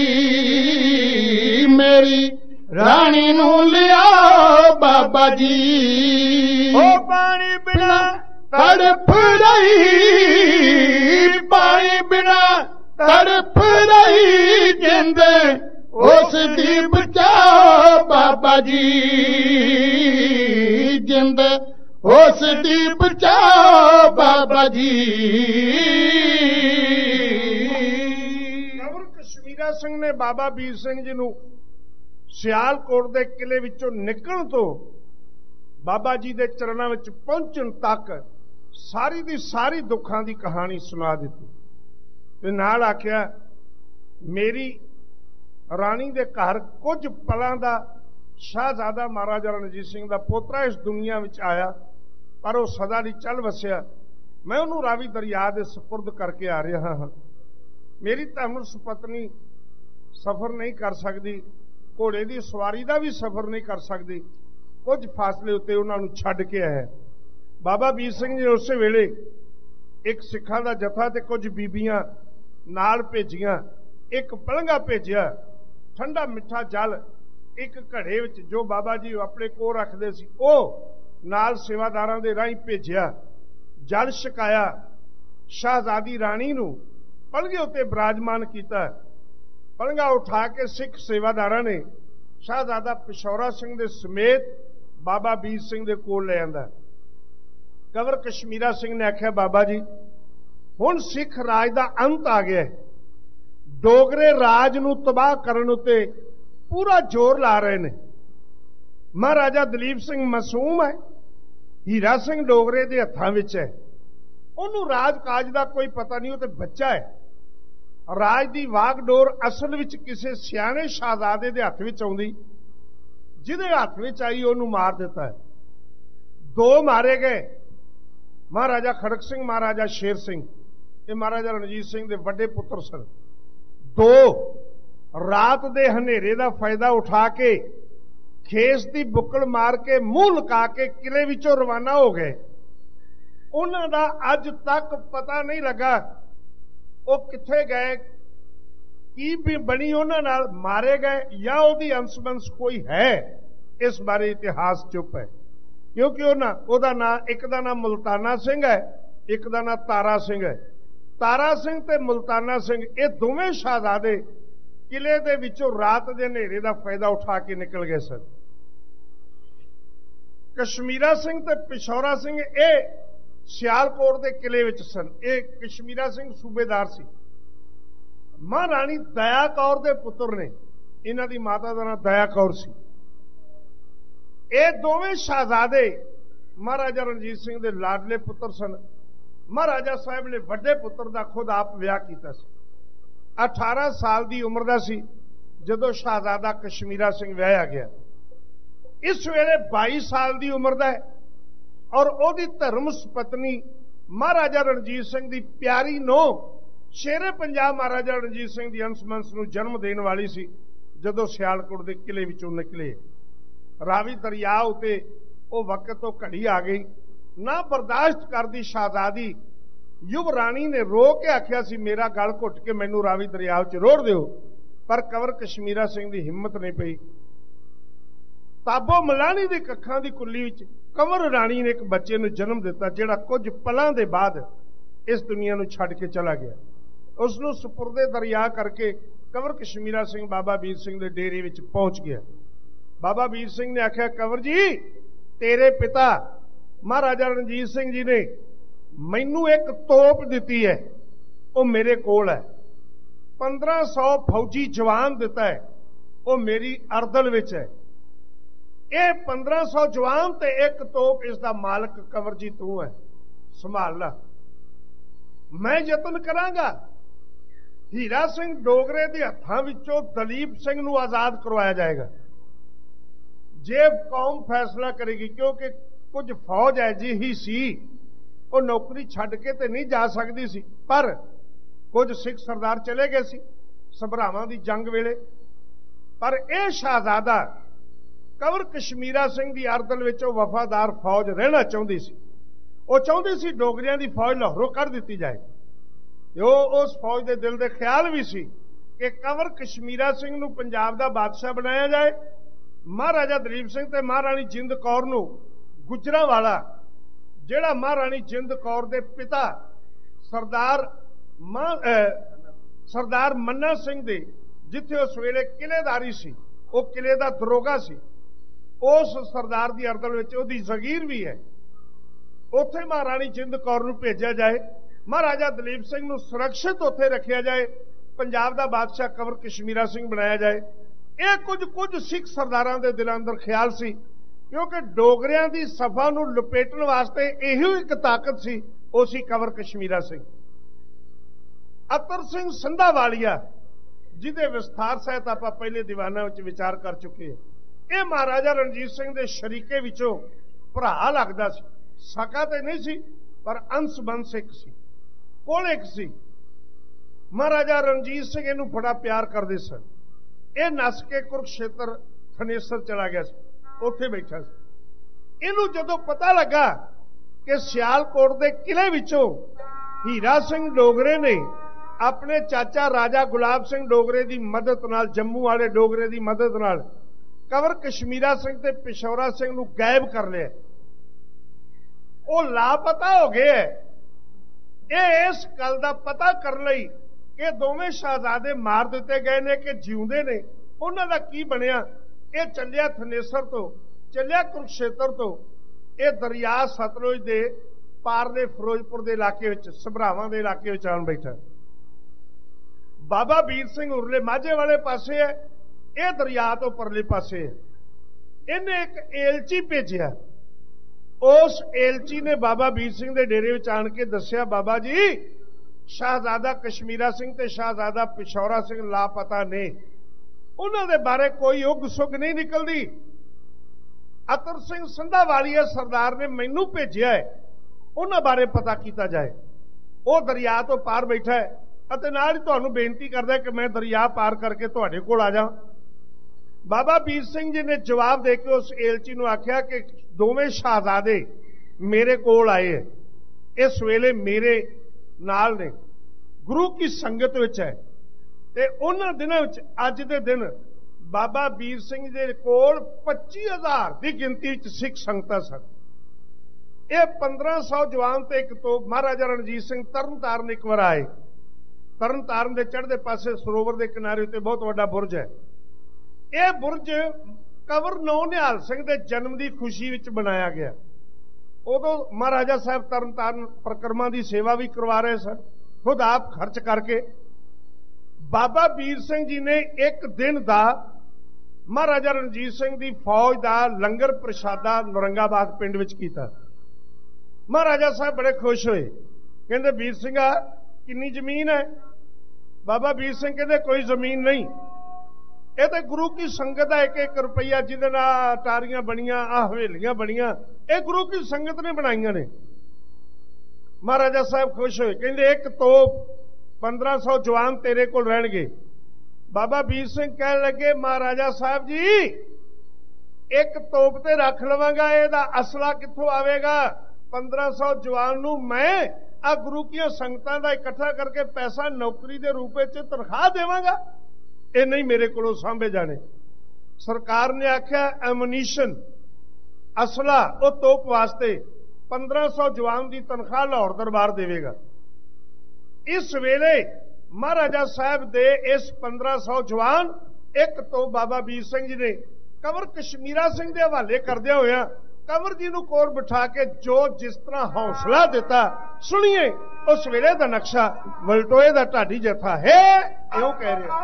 ਮੇਰੀ ਰਾਣੀ ਨੂੰ ਲਿਆਓ ਬਾਬਾ ਜੀ, ਉਹ ਪਾਣੀ ਬਿਨਾ ਤੜਪ ਰਹੀ, ਪਾਣੀ ਬਿਨਾ ਤੜਪ ਰਹੀ ਜਿੰਦ, ਉਸ ਦੀ ਬਚਾਓ ਬਾਬਾ ਜੀ, ਜਿੰਦ ਉਸ ਦੀ ਬਚਾਓ ਬਾਬਾ ਜੀ। ਕੰਵਰ ਕਸ਼ਮੀਰਾ ਸਿੰਘ ਨੇ ਬਾਬਾ ਵੀਰ ਸਿੰਘ ਜੀ ਨੂੰ, ਸਿਆਲਕੋਟ ਦੇ ਕਿਲੇ ਵਿੱਚੋਂ ਨਿਕਲਣ ਤੋਂ ਬਾਬਾ ਜੀ ਦੇ ਚਰਨਾਂ ਵਿੱਚ ਪਹੁੰਚਣ ਤੱਕ ਸਾਰੀ ਦੀ ਸਾਰੀ ਦੁੱਖਾਂ ਦੀ ਕਹਾਣੀ ਸੁਣਾ ਦਿੱਤੀ ਤੇ ਨਾਲ ਆਖਿਆ ਮੇਰੀ ਰਾਣੀ ਦੇ ਘਰ ਕੁਝ ਪਲਾਂ ਦਾ ਸ਼ਾਹਜ਼ਾਦਾ ਮਹਾਰਾਜਾ ਰਣਜੀਤ ਸਿੰਘ ਦਾ ਪੋਤਰਾ ਇਸ ਦੁਨੀਆ ਵਿੱਚ ਆਇਆ, ਪਰ ਉਹ ਸਦਾ ਲਈ ਚੱਲ ਵਸਿਆ। ਮੈਂ ਉਹਨੂੰ ਰਾਵੀ ਦਰਿਆ ਦੇ ਸਪੁਰਦ ਕਰਕੇ ਆ ਰਿਹਾ ਹਾਂ। ਮੇਰੀ ਧਰਮ ਸੁਪਤਨੀ ਸਫ਼ਰ ਨਹੀਂ ਕਰ ਸਕਦੀ, ਘੋੜੇ ਦੀ ਸਵਾਰੀ ਦਾ ਵੀ ਸਫ਼ਰ ਨਹੀਂ ਕਰ ਸਕਦੀ, ਕੁਝ ਫਾਸਲੇ ਉੱਤੇ ਉਹਨਾਂ ਨੂੰ ਛੱਡ ਕੇ ਆਇਆ। ਬਾਬਾ ਵੀਰ ਸਿੰਘ ਜੀ ਉਸੇ ਵੇਲੇ ਇੱਕ ਸਿੱਖਾਂ ਦਾ ਜਥਾ ਤੇ ਕੁਝ ਬੀਬੀਆਂ ਨਾਲ ਭੇਜੀਆਂ, ਇੱਕ ਪਲੰਘਾ ਭੇਜਿਆ, ਠੰਡਾ ਮਿੱਠਾ ਜਲ ਇੱਕ ਘੜੇ ਵਿੱਚ ਜੋ ਬਾਬਾ ਜੀ ਆਪਣੇ ਕੋਲ ਰੱਖਦੇ ਸੀ ਉਹ ਨਾਲ ਸੇਵਾਦਾਰਾਂ ਦੇ ਰਾਹੀਂ ਭੇਜਿਆ, ਜਲ ਛਕਾਇਆ, ਸ਼ਾਹਜ਼ਾਦੀ ਰਾਣੀ ਨੂੰ ਪਲੰਘੇ ਉੱਤੇ ਬਿਰਾਜਮਾਨ ਕੀਤਾ। ਪਲੰਘਾ ਉਠਾ ਕੇ ਸਿੱਖ ਸੇਵਾਦਾਰਾਂ ਨੇ ਸ਼ਾਹਜ਼ਾਦਾ ਪਿਸ਼ੌਰਾ ਸਿੰਘ ਦੇ ਸਮੇਤ ਬਾਬਾ ਵੀਰ ਸਿੰਘ ਦੇ ਕੋਲ ਲੈ ਆਂਦਾ। ਕੰਵਰ ਕਸ਼ਮੀਰਾ ਸਿੰਘ ਨੇ ਆਖਿਆ ਬਾਬਾ ਜੀ ਹੁਣ ਸਿੱਖ ਰਾਜ ਦਾ ਅੰਤ ਆ ਗਿਆ, ਡੋਗਰੇ ਰਾਜ ਨੂੰ ਤਬਾਹ ਕਰਨ ਉੱਤੇ ਪੂਰਾ ਜ਼ੋਰ ਲਾ ਰਹੇ ਨੇ। ਮਹਾਰਾਜਾ ਦਲੀਪ ਸਿੰਘ ਮਾਸੂਮ ਹੈ, ਹੀਰਾ ਸਿੰਘ ਡੋਗਰੇ ਦੇ ਹੱਥਾਂ ਵਿੱਚ ਹੈ, ਉਹਨੂੰ ਰਾਜ ਕਾਜ ਦਾ ਕੋਈ ਪਤਾ ਨਹੀਂ, ਉਹ ਤੇ ਬੱਚਾ ਹੈ। ਰਾਜ ਦੀ ਵਾਗਡੋਰ ਅਸਲ ਵਿੱਚ ਕਿਸੇ ਸਿਆਣੇ ਸ਼ਾਹਜ਼ਾਦੇ ਦੇ ਹੱਥ ਵਿੱਚ ਆਉਂਦੀ, ਜਿਹਦੇ ਹੱਥ ਵਿੱਚ ਆਈ ਉਹਨੂੰ ਮਾਰ ਦਿੱਤਾ। ਦੋ ਮਾਰੇ ਗਏ, ਮਹਾਰਾਜਾ ਖੜਕ ਸਿੰਘ, ਮਹਾਰਾਜਾ ਸ਼ੇਰ ਸਿੰਘ। ਇਹ ਮਹਾਰਾਜਾ ਰਣਜੀਤ ਸਿੰਘ ਦੇ ਵੱਡੇ ਪੁੱਤਰ ਸਨ। ਦੋ ਰਾਤ ਦੇ ਹਨੇਰੇ ਦਾ ਫਾਇਦਾ ਉਠਾ ਕੇ ਖੇਸ ਦੀ ਬੁੱਕਲ ਮਾਰ ਕੇ ਮੂੰਹ ਲੁਕਾ ਕੇ ਕਿਲੇ ਵਿੱਚੋਂ ਰਵਾਨਾ ਹੋ ਗਏ। ਉਹਨਾਂ ਦਾ ਅੱਜ ਤੱਕ ਪਤਾ ਨਹੀਂ ਲੱਗਾ ਉਹ ਕਿੱਥੇ ਗਏ, ਕੀ ਬਣੀ ਉਹਨਾਂ ਨਾਲ, ਮਾਰੇ ਗਏ ਜਾਂ ਉਹਦੀ ਅੰਸ-ਬੰਸ ਕੋਈ ਹੈ। ਇਸ ਬਾਰੇ ਇਤਿਹਾਸ ਚੁੱਪ ਹੈ, ਕਿਉਂਕਿ ਉਹਨਾਂ ਉਹਦਾ ਨਾਂ, ਇੱਕ ਦਾ ਨਾਮ ਮੁਲਤਾਨਾ ਸਿੰਘ ਹੈ, ਇੱਕ ਦਾ ਨਾਮ ਤਾਰਾ ਸਿੰਘ ਹੈ। ਤਾਰਾ ਸਿੰਘ ਤੇ ਮੁਲਤਾਨਾ ਸਿੰਘ ਇਹ ਦੋਵੇਂ ਸ਼ਾਹਜ਼ਾਦੇ ਕਿਲੇ ਦੇ ਵਿੱਚੋਂ ਰਾਤ ਦੇ ਹਨੇਰੇ ਦਾ ਫਾਇਦਾ ਉਠਾ ਕੇ ਨਿਕਲ ਗਏ ਸਨ। ਕਸ਼ਮੀਰਾ ਸਿੰਘ ਤੇ ਪਿਸ਼ੌਰਾ ਸਿੰਘ ਇਹ ਸਿਆਲਕੋਟ ਦੇ ਕਿਲੇ ਵਿੱਚ ਸਨ। ਇਹ ਕਸ਼ਮੀਰਾ ਸਿੰਘ ਸੂਬੇਦਾਰ ਸੀ। ਮਹਾਰਾਣੀ ਦਇਆ ਕੌਰ ਦੇ ਪੁੱਤਰ ਨੇ, ਇਹਨਾਂ ਦੀ ਮਾਤਾ ਦਾ ਨਾਮ ਦਇਆ ਕੌਰ ਸੀ। ਇਹ ਦੋਵੇਂ ਸ਼ਾਹਜ਼ਾਦੇ ਮਹਾਰਾਜਾ ਰਣਜੀਤ ਸਿੰਘ ਦੇ ਲਾਡਲੇ ਪੁੱਤਰ ਸਨ। ਮਹਾਰਾਜਾ ਸਾਹਿਬ ਨੇ ਵੱਡੇ ਪੁੱਤਰ ਦਾ ਖੁਦ ਆਪ ਵਿਆਹ ਕੀਤਾ ਸੀ। ਅਠਾਰਾਂ ਸਾਲ ਦੀ ਉਮਰ ਦਾ ਸੀ ਜਦੋਂ ਸ਼ਾਹਜ਼ਾਦਾ ਕਸ਼ਮੀਰਾ ਸਿੰਘ ਵਿਆਹਿਆ ਗਿਆ। ਇਸ ਵੇਲੇ ਬਾਈ ਸਾਲ ਦੀ ਉਮਰ ਦਾ ਹੈ ਔਰ ਉਹਦੀ ਧਰਮ ਸੁਪਤਨੀ ਮਹਾਰਾਜਾ ਰਣਜੀਤ ਸਿੰਘ ਦੀ ਪਿਆਰੀ ਨੂੰਹ ਸ਼ੇਰੇ ਪੰਜਾਬ ਮਹਾਰਾਜਾ ਰਣਜੀਤ ਸਿੰਘ ਦੀ ਅੰਸ-ਮੰਸ ਨੂੰ ਜਨਮ ਦੇਣ ਵਾਲੀ ਸੀ ਜਦੋਂ ਸਿਆਲਕੋਟ ਦੇ ਕਿਲੇ ਵਿੱਚੋਂ ਨਿਕਲੇ। ਰਾਵੀ ਦਰਿਆ ਉਤੇ ਉਹ ਵਕਤ ਤੋਂ ਘੜੀ ਆ ਗਈ। ਨਾ ਬਰਦਾਸ਼ਤ ਕਰਦੀ ਸ਼ਾਹਜ਼ਾਦੀ ਯੁਵਰਾਣੀ ਨੇ ਰੋ ਕੇ ਆਖਿਆ ਸੀ ਮੇਰਾ ਗਲ ਘੁੱਟ ਕੇ ਮੈਨੂੰ ਰਾਵੀ ਦਰਿਆ 'ਚ ਰੋੜ ਦਿਓ, ਪਰ ਕੰਵਰ ਕਸ਼ਮੀਰਾ ਸਿੰਘ ਦੀ ਹਿੰਮਤ ਨਹੀਂ ਪਈ। ਤਾਬੋ ਮਲਾਣੀ ਦੀ ਕੱਖਾਂ ਦੀ ਕੁੱਲੀ ਵਿੱਚ ਕੰਵਰ ਰਾਣੀ ਨੇ ਇੱਕ ਬੱਚੇ ਨੂੰ ਜਨਮ ਦਿੱਤਾ ਜਿਹੜਾ ਕੁਝ ਪਲਾਂ ਦੇ ਬਾਅਦ ਇਸ ਦੁਨੀਆ ਨੂੰ ਛੱਡ ਕੇ ਚਲਾ ਗਿਆ। ਉਸ ਨੂੰ ਸਪੁਰਦੇ ਦਰਿਆ ਕਰਕੇ ਕੰਵਰ ਕਸ਼ਮੀਰਾ ਸਿੰਘ ਬਾਬਾ ਵੀਰ ਸਿੰਘ ਦੇ ਡੇਰੇ ਵਿੱਚ ਪਹੁੰਚ ਗਿਆ। ਬਾਬਾ ਵੀਰ ਸਿੰਘ ਨੇ ਆਖਿਆ ਕੰਵਰ ਜੀ ਤੇਰੇ ਪਿਤਾ ਮਹਾਰਾਜਾ ਰਣਜੀਤ ਸਿੰਘ ਜੀ ਨੇ ਮੈਨੂੰ ਇੱਕ ਤੋਪ ਦਿੱਤੀ ਹੈ, ਉਹ ਮੇਰੇ ਕੋਲ ਹੈ। ਪੰਦਰਾਂ ਸੌ ਫੌਜੀ ਜਵਾਨ ਦਿੱਤਾ ਹੈ, ਉਹ ਮੇਰੀ ਅਰਦਲ ਵਿੱਚ ਹੈ। ਇਹ ਪੰਦਰਾਂ ਸੌ ਜਵਾਨ ਤੇ ਇੱਕ ਤੋਪ, ਇਸ ਦਾ ਮਾਲਕ ਕੰਵਰ ਜੀ ਤੂੰ ਹੈ, ਸੰਭਾਲ ਲੈ। ਮੈਂ ਯਤਨ ਕਰਾਂਗਾ ਹੀਰਾ ਸਿੰਘ ਡੋਗਰੇ ਦੇ ਹੱਥਾਂ ਵਿੱਚੋਂ ਦਲੀਪ ਸਿੰਘ ਨੂੰ ਆਜ਼ਾਦ ਕਰਵਾਇਆ ਜਾਏਗਾ ਜੇ ਕੌਮ ਫੈਸਲਾ ਕਰੇਗੀ, ਕਿਉਂਕਿ ਕੁਝ ਫੌਜ ਐਜੀ ਹੀ ਸੀ ਉਹ ਨੌਕਰੀ ਛੱਡ ਕੇ ਤੇ ਨਹੀਂ ਜਾ ਸਕਦੀ ਸੀ, ਪਰ ਕੁਝ ਸਿੱਖ ਸਰਦਾਰ ਚਲੇ ਗਏ ਸੀ ਸਭਰਾਵਾਂ ਦੀ ਜੰਗ ਵੇਲੇ। ਪਰ ਇਹ ਸ਼ਾਹਜ਼ਾਦਾ ਕੰਵਰ ਕਸ਼ਮੀਰਾ ਸਿੰਘ ਦੀ ਅਰਦਲ ਵਿੱਚ ਉਹ ਵਫਾਦਾਰ ਫੌਜ ਰਹਿਣਾ ਚਾਹੁੰਦੀ ਸੀ। ਉਹ ਚਾਹੁੰਦੀ ਸੀ ਡੋਗਰਿਆਂ ਦੀ ਫੌਜ ਲਾਹੌਰੋਂ ਕੱਢ ਦਿੱਤੀ ਜਾਏ। ਉਹ ਉਸ ਫੌਜ ਦੇ ਦਿਲ ਦੇ ਖਿਆਲ ਵੀ ਸੀ ਕਿ ਕੰਵਰ ਕਸ਼ਮੀਰਾ ਸਿੰਘ ਨੂੰ ਪੰਜਾਬ ਦਾ ਬਾਦਸ਼ਾਹ ਬਣਾਇਆ ਜਾਏ, ਮਹਾਰਾਜਾ ਦਲੀਪ ਸਿੰਘ ਤੇ ਮਹਾਰਾਣੀ ਜਿੰਦ ਕੌਰ ਨੂੰ ਗੁਜਰਾਂਵਾਲਾ, ਜਿਹੜਾ ਮਹਾਰਾਣੀ ਜਿੰਦ ਕੌਰ ਦੇ ਪਿਤਾ ਸਰਦਾਰ ਸਰਦਾਰ ਮੰਨਾ ਸਿੰਘ ਦੇ ਜਿੱਥੇ ਉਸ ਵੇਲੇ ਕਿਲੇਦਾਰੀ ਸੀ, ਉਹ ਕਿਲੇ ਦਾ ਦਰੋਗਾ ਸੀ, ਉਸ ਸਰਦਾਰ ਦੀ ਅਰਦਲ ਵਿੱਚ ਉਹਦੀ ਜ਼ਗੀਰ ਵੀ ਹੈ। ਉੱਥੇ ਮਹਾਰਾਣੀ ਜਿੰਦ ਕੌਰ ਨੂੰ ਭੇਜਿਆ ਜਾਏ, ਮਹਾਰਾਜਾ ਦਲੀਪ ਸਿੰਘ ਨੂੰ ਸੁਰੱਖਿਅਤ ਉੱਥੇ ਰੱਖਿਆ ਜਾਏ, ਪੰਜਾਬ ਦਾ ਬਾਦਸ਼ਾਹ ਕੰਵਰ ਕਸ਼ਮੀਰਾ ਸਿੰਘ ਬਣਾਇਆ ਜਾਏ। ਇਹ ਕੁਝ ਕੁਝ ਸਿੱਖ ਸਰਦਾਰਾਂ ਦੇ ਦਿਲਾਂ ਅੰਦਰ ਖਿਆਲ ਸੀ, ਕਿਉਂਕਿ ਡੋਗਰਿਆਂ ਦੀ ਸਫਾ ਨੂੰ ਲਪੇਟਣ ਵਾਸਤੇ ਇਹੋ ਇੱਕ ਤਾਕਤ ਸੀ, ਉਹ ਸੀ ਕੰਵਰ ਕਸ਼ਮੀਰਾ ਸਿੰਘ। ਅਤਰ ਸਿੰਘ ਸੰਧਾਵਾਲੀਆ, ਜਿਹਦੇ ਵਿਸਥਾਰ ਸਹਿਤ ਆਪਾਂ ਪਹਿਲੇ ਦੀਵਾਨਾਂ ਵਿੱਚ ਵਿਚਾਰ ਕਰ ਚੁੱਕੇ ਹਾਂ, ਇਹ ਮਹਾਰਾਜਾ ਰਣਜੀਤ ਸਿੰਘ ਦੇ ਸ਼ਰੀਕੇ ਵਿੱਚੋਂ ਭਰਾ ਲੱਗਦਾ ਸੀ। ਸਕਾ ਤੇ ਨਹੀਂ ਸੀ, ਪਰ ਅੰਸ਼ ਬੰਸ ਇੱਕ ਸੀ, ਕੋਲ ਇੱਕ ਸੀ। ਮਹਾਰਾਜਾ ਰਣਜੀਤ ਸਿੰਘ ਇਹਨੂੰ ਬੜਾ ਪਿਆਰ ਕਰਦੇ ਸਨ। ਇਹ ਨੱਸ ਕੇ ਕੁਰੂਕਸ਼ੇਤਰ ਥਨੇਸਰ ਚਲਾ ਗਿਆ ਸੀ, ਉੱਥੇ ਬੈਠਾ ਸੀ। ਇਹਨੂੰ ਜਦੋਂ ਪਤਾ ਲੱਗਾ ਕਿ ਸਿਆਲਕੋਟ ਦੇ ਕਿਲੇ ਵਿੱਚੋਂ ਹੀਰਾ ਸਿੰਘ ਡੋਗਰੇ ਨੇ ਆਪਣੇ ਚਾਚਾ ਰਾਜਾ ਗੁਲਾਬ ਸਿੰਘ ਡੋਗਰੇ ਦੀ ਮਦਦ ਨਾਲ, ਜੰਮੂ ਵਾਲੇ ਡੋਗਰੇ ਦੀ ਮਦਦ ਨਾਲ, ਕੰਵਰ ਕਸ਼ਮੀਰਾ ਸਿੰਘ ਤੇ ਪਿਸ਼ੌਰਾ ਸਿੰਘ ਨੂੰ ਗਾਇਬ ਕਰ ਲਿਆ, ਉਹ ਲਾਪਤਾ ਹੋ ਗਏ। ਇਹ ਇਸ ਗੱਲ ਦਾ ਪਤਾ ਕਰਨ ਲਈ ਕਿ ਦੋਵੇਂ ਸ਼ਹਿਜ਼ਾਦੇ ਮਾਰ ਦਿੱਤੇ ਗਏ ਨੇ ਕਿ ਜਿਉਂਦੇ ਨੇ, ਉਹਨਾਂ ਦਾ ਕੀ ਬਣਿਆ, ਇਹ ਚੱਲਿਆ ਥਨੇਸਰ ਤੋਂ, ਚੱਲਿਆ ਕੁਰੂਕਸ਼ੇਤਰ ਤੋਂ, ਇਹ ਦਰਿਆ ਸਤਲੁਜ ਦੇ ਪਾਰਲੇ ਫਿਰੋਜ਼ਪੁਰ ਦੇ ਇਲਾਕੇ ਵਿੱਚ, ਸਭਰਾਵਾਂ ਦੇ ਇਲਾਕੇ ਵਿੱਚ ਆਣ ਬੈਠਾ। ਬਾਬਾ ਵੀਰ ਸਿੰਘ ਉਰਲੇ ਮਾਝੇ ਵਾਲੇ ਪਾਸੇ ਹੈ, ਇਹ ਦਰਿਆ ਤੋਂ ਪਰਲੇ ਪਾਸੇ ਹੈ। ਇਹਨੇ ਇੱਕ ਏਲਚੀ ਭੇਜਿਆ, ਉਸ ਏਲਚੀ ਨੇ ਬਾਬਾ ਵੀਰ ਸਿੰਘ ਦੇ ਡੇਰੇ ਵਿੱਚ ਆਣ ਕੇ ਦੱਸਿਆ, ਬਾਬਾ ਜੀ ਸ਼ਹਿਜ਼ਾਦਾ ਕਸ਼ਮੀਰਾ ਸਿੰਘ ਤੇ ਸ਼ਹਿਜ਼ਾਦਾ ਪਿਸ਼ੌਰਾ ਸਿੰਘ ਲਾਪਤਾ ਨੇ, ਉਹਨਾਂ ਦੇ ਬਾਰੇ ਕੋਈ ਉਗ ਸੁਗ ਨਹੀਂ ਨਿਕਲਦੀ। ਅਤਰ ਸਿੰਘ ਸੰਧਾਵਾਲੀਆ ਸਰਦਾਰ ਨੇ ਮੈਨੂੰ ਭੇਜਿਆ ਹੈ, ਉਹਨਾਂ ਬਾਰੇ ਪਤਾ ਕੀਤਾ ਜਾਏ। ਉਹ ਦਰਿਆ ਤੋਂ ਪਾਰ ਬੈਠਾ ਹੈ ਅਤੇ ਨਾਲ ਹੀ ਤੁਹਾਨੂੰ ਬੇਨਤੀ ਕਰਦਾ ਕਿ ਮੈਂ ਦਰਿਆ ਪਾਰ ਕਰਕੇ ਤੁਹਾਡੇ ਕੋਲ ਆ ਜਾ। ਬਾਬਾ ਵੀਰ ਸਿੰਘ ਜੀ ਨੇ ਜਵਾਬ ਦੇ ਕੇ ਉਸ ਏਲਚੀ ਨੂੰ ਆਖਿਆ ਕਿ ਦੋਵੇਂ ਸ਼ਹਿਜ਼ਾਦੇ ਮੇਰੇ ਕੋਲ ਆਏ ਹੈ, ਇਸ ਵੇਲੇ ਮੇਰੇ ਨਾਲ ਨੇ, ਗੁਰੂ ਕੀ ਸੰਗਤ ਵਿੱਚ ਹੈ। ਤੇ ਉਹਨਾਂ ਦਿਨਾਂ ਵਿੱਚ ਅੱਜ ਦੇ ਦਿਨ ਬਾਬਾ ਵੀਰ ਸਿੰਘ ਦੇ ਕੋਲ ਪੱਚੀ ਹਜ਼ਾਰ ਦੀ ਗਿਣਤੀ ਵਿੱਚ ਸਿੱਖ ਸੰਗਤਾਂ ਸਨ। ਇਹ ਪੰਦਰਾਂ ਸੌ ਜਵਾਨ ਤੇ ਇੱਕ ਤੋਪ ਮਹਾਰਾਜਾ ਰਣਜੀਤ ਸਿੰਘ ਤਰਨਤਾਰਨ ਇੱਕ ਵਾਰ ਆਏ। ਤਰਨਤਾਰਨ ਦੇ ਚੜ੍ਹਦੇ ਪਾਸੇ ਸਰੋਵਰ ਦੇ ਕਿਨਾਰੇ ਉੱਤੇ ਬਹੁਤ ਵੱਡਾ ਬੁਰਜ ਹੈ। ਇਹ ਬੁਰਜ ਕੰਵਰ ਨੌ ਨਿਹਾਲ ਸਿੰਘ ਦੇ ਜਨਮ ਦੀ ਖੁਸ਼ੀ ਵਿੱਚ ਬਣਾਇਆ ਗਿਆ। ਉਦੋਂ ਮਹਾਰਾਜਾ ਸਾਹਿਬ ਤਰਨਤਾਰਨ ਪ੍ਰਕਰਮਾਂ ਦੀ ਸੇਵਾ ਵੀ ਕਰਵਾ ਰਹੇ ਸਨ, ਖੁਦ ਆਪ ਖਰਚ ਕਰਕੇ। ਬਾਬਾ ਵੀਰ ਸਿੰਘ ਜੀ ਨੇ ਇੱਕ ਦਿਨ ਦਾ ਮਹਾਰਾਜਾ ਰਣਜੀਤ ਸਿੰਘ ਦੀ ਫੌਜ ਦਾ ਲੰਗਰ ਪ੍ਰਸ਼ਾਦਾ ਨੌਰੰਗਾਬਾਦ ਪਿੰਡ ਵਿੱਚ ਕੀਤਾ। ਮਹਾਰਾਜਾ ਸਾਹਿਬ ਬੜੇ ਖੁਸ਼ ਹੋਏ, ਕਹਿੰਦੇ ਵੀਰ ਸਿੰਘਾ ਕਿੰਨੀ ਜ਼ਮੀਨ ਹੈ? ਬਾਬਾ ਵੀਰ ਸਿੰਘ ਕਹਿੰਦੇ ਕੋਈ ਜ਼ਮੀਨ ਨਹੀਂ, ਇਹ ਤਾਂ ਗੁਰੂ ਕੀ ਸੰਗਤ ਦਾ ਇੱਕ ਇੱਕ ਰੁਪਈਆ ਜਿਹਦੇ ਨਾਲ ਅਟਾਰੀਆਂ ਬਣੀਆਂ, ਆ ਹਵੇਲੀਆਂ ਬਣੀਆਂ, ਇਹ ਗੁਰੂ ਕੀ ਸੰਗਤ ਨੇ ਬਣਾਈਆਂ ਨੇ। ਮਹਾਰਾਜਾ ਸਾਹਿਬ ਖੁਸ਼ ਹੋਏ, ਕਹਿੰਦੇ ਇੱਕ ਤੋਪ ਪੰਦਰਾਂ ਸੌ ਜਵਾਨ ਤੇਰੇ ਕੋਲ ਰਹਿਣਗੇ। ਬਾਬਾ ਵੀਰ ਸਿੰਘ ਕਹਿਣ ਲੱਗੇ ਮਹਾਰਾਜਾ ਸਾਹਿਬ ਜੀ ਇੱਕ ਤੋਪ ਤੇ ਰੱਖ ਲਵਾਂਗਾ, ਇਹਦਾ ਅਸਲਾ ਕਿੱਥੋਂ ਆਵੇਗਾ? ਪੰਦਰਾਂ ਸੌ ਜਵਾਨ ਨੂੰ ਮੈਂ ਆ ਗੁਰੂ ਕੀਆਂ ਸੰਗਤਾਂ ਦਾ ਇਕੱਠਾ ਕਰਕੇ ਪੈਸਾ ਨੌਕਰੀ ਦੇ ਰੂਪ ਵਿੱਚ ਤਨਖਾਹ ਦੇਵਾਂਗਾ, ਇਹ ਨਹੀਂ ਮੇਰੇ ਕੋਲੋਂ ਸਾਂਭੇ ਜਾਣੇ। ਸਰਕਾਰ ਨੇ ਆਖਿਆ ਐਮੂਨੀਸ਼ਨ, ਅਸਲਾ ਉਹ ਤੋਪ ਵਾਸਤੇ ਪੰਦਰਾਂ ਸੌ ਜਵਾਨ ਦੀ ਤਨਖਾਹ ਲਾਹੌਰ ਦਰਬਾਰ ਦੇਵੇਗਾ। ਇਸ ਵੇਲੇ ਮਹਾਰਾਜਾ ਸਾਹਿਬ ਦੇ ਇਸ ਪੰਦਰਾਂ ਸੌ ਜਵਾਨ ਇੱਕ ਤੋਂ ਬਾਬਾ ਵੀਰ ਸਿੰਘ ਜੀ ਨੇ ਕੰਵਰ ਕਸ਼ਮੀਰਾ ਸਿੰਘ ਦੇ ਹਵਾਲੇ ਕਰਦਿਆਂ ਹੋਇਆਂ ਕੰਵਰ ਜੀ ਨੂੰ ਕੋਲ ਬਿਠਾ ਕੇ ਜੋ ਜਿਸ ਤਰ੍ਹਾਂ ਹੌਸਲਾ ਦਿੱਤਾ, ਸੁਣੀਏ ਉਸ ਵੇਲੇ ਦਾ ਨਕਸ਼ਾ। ਵਲਟੋਏ ਦਾ ਢਾਡੀ ਜਥਾ ਹੈ, ਇਉਂ ਕਹਿ ਰਿਹਾ।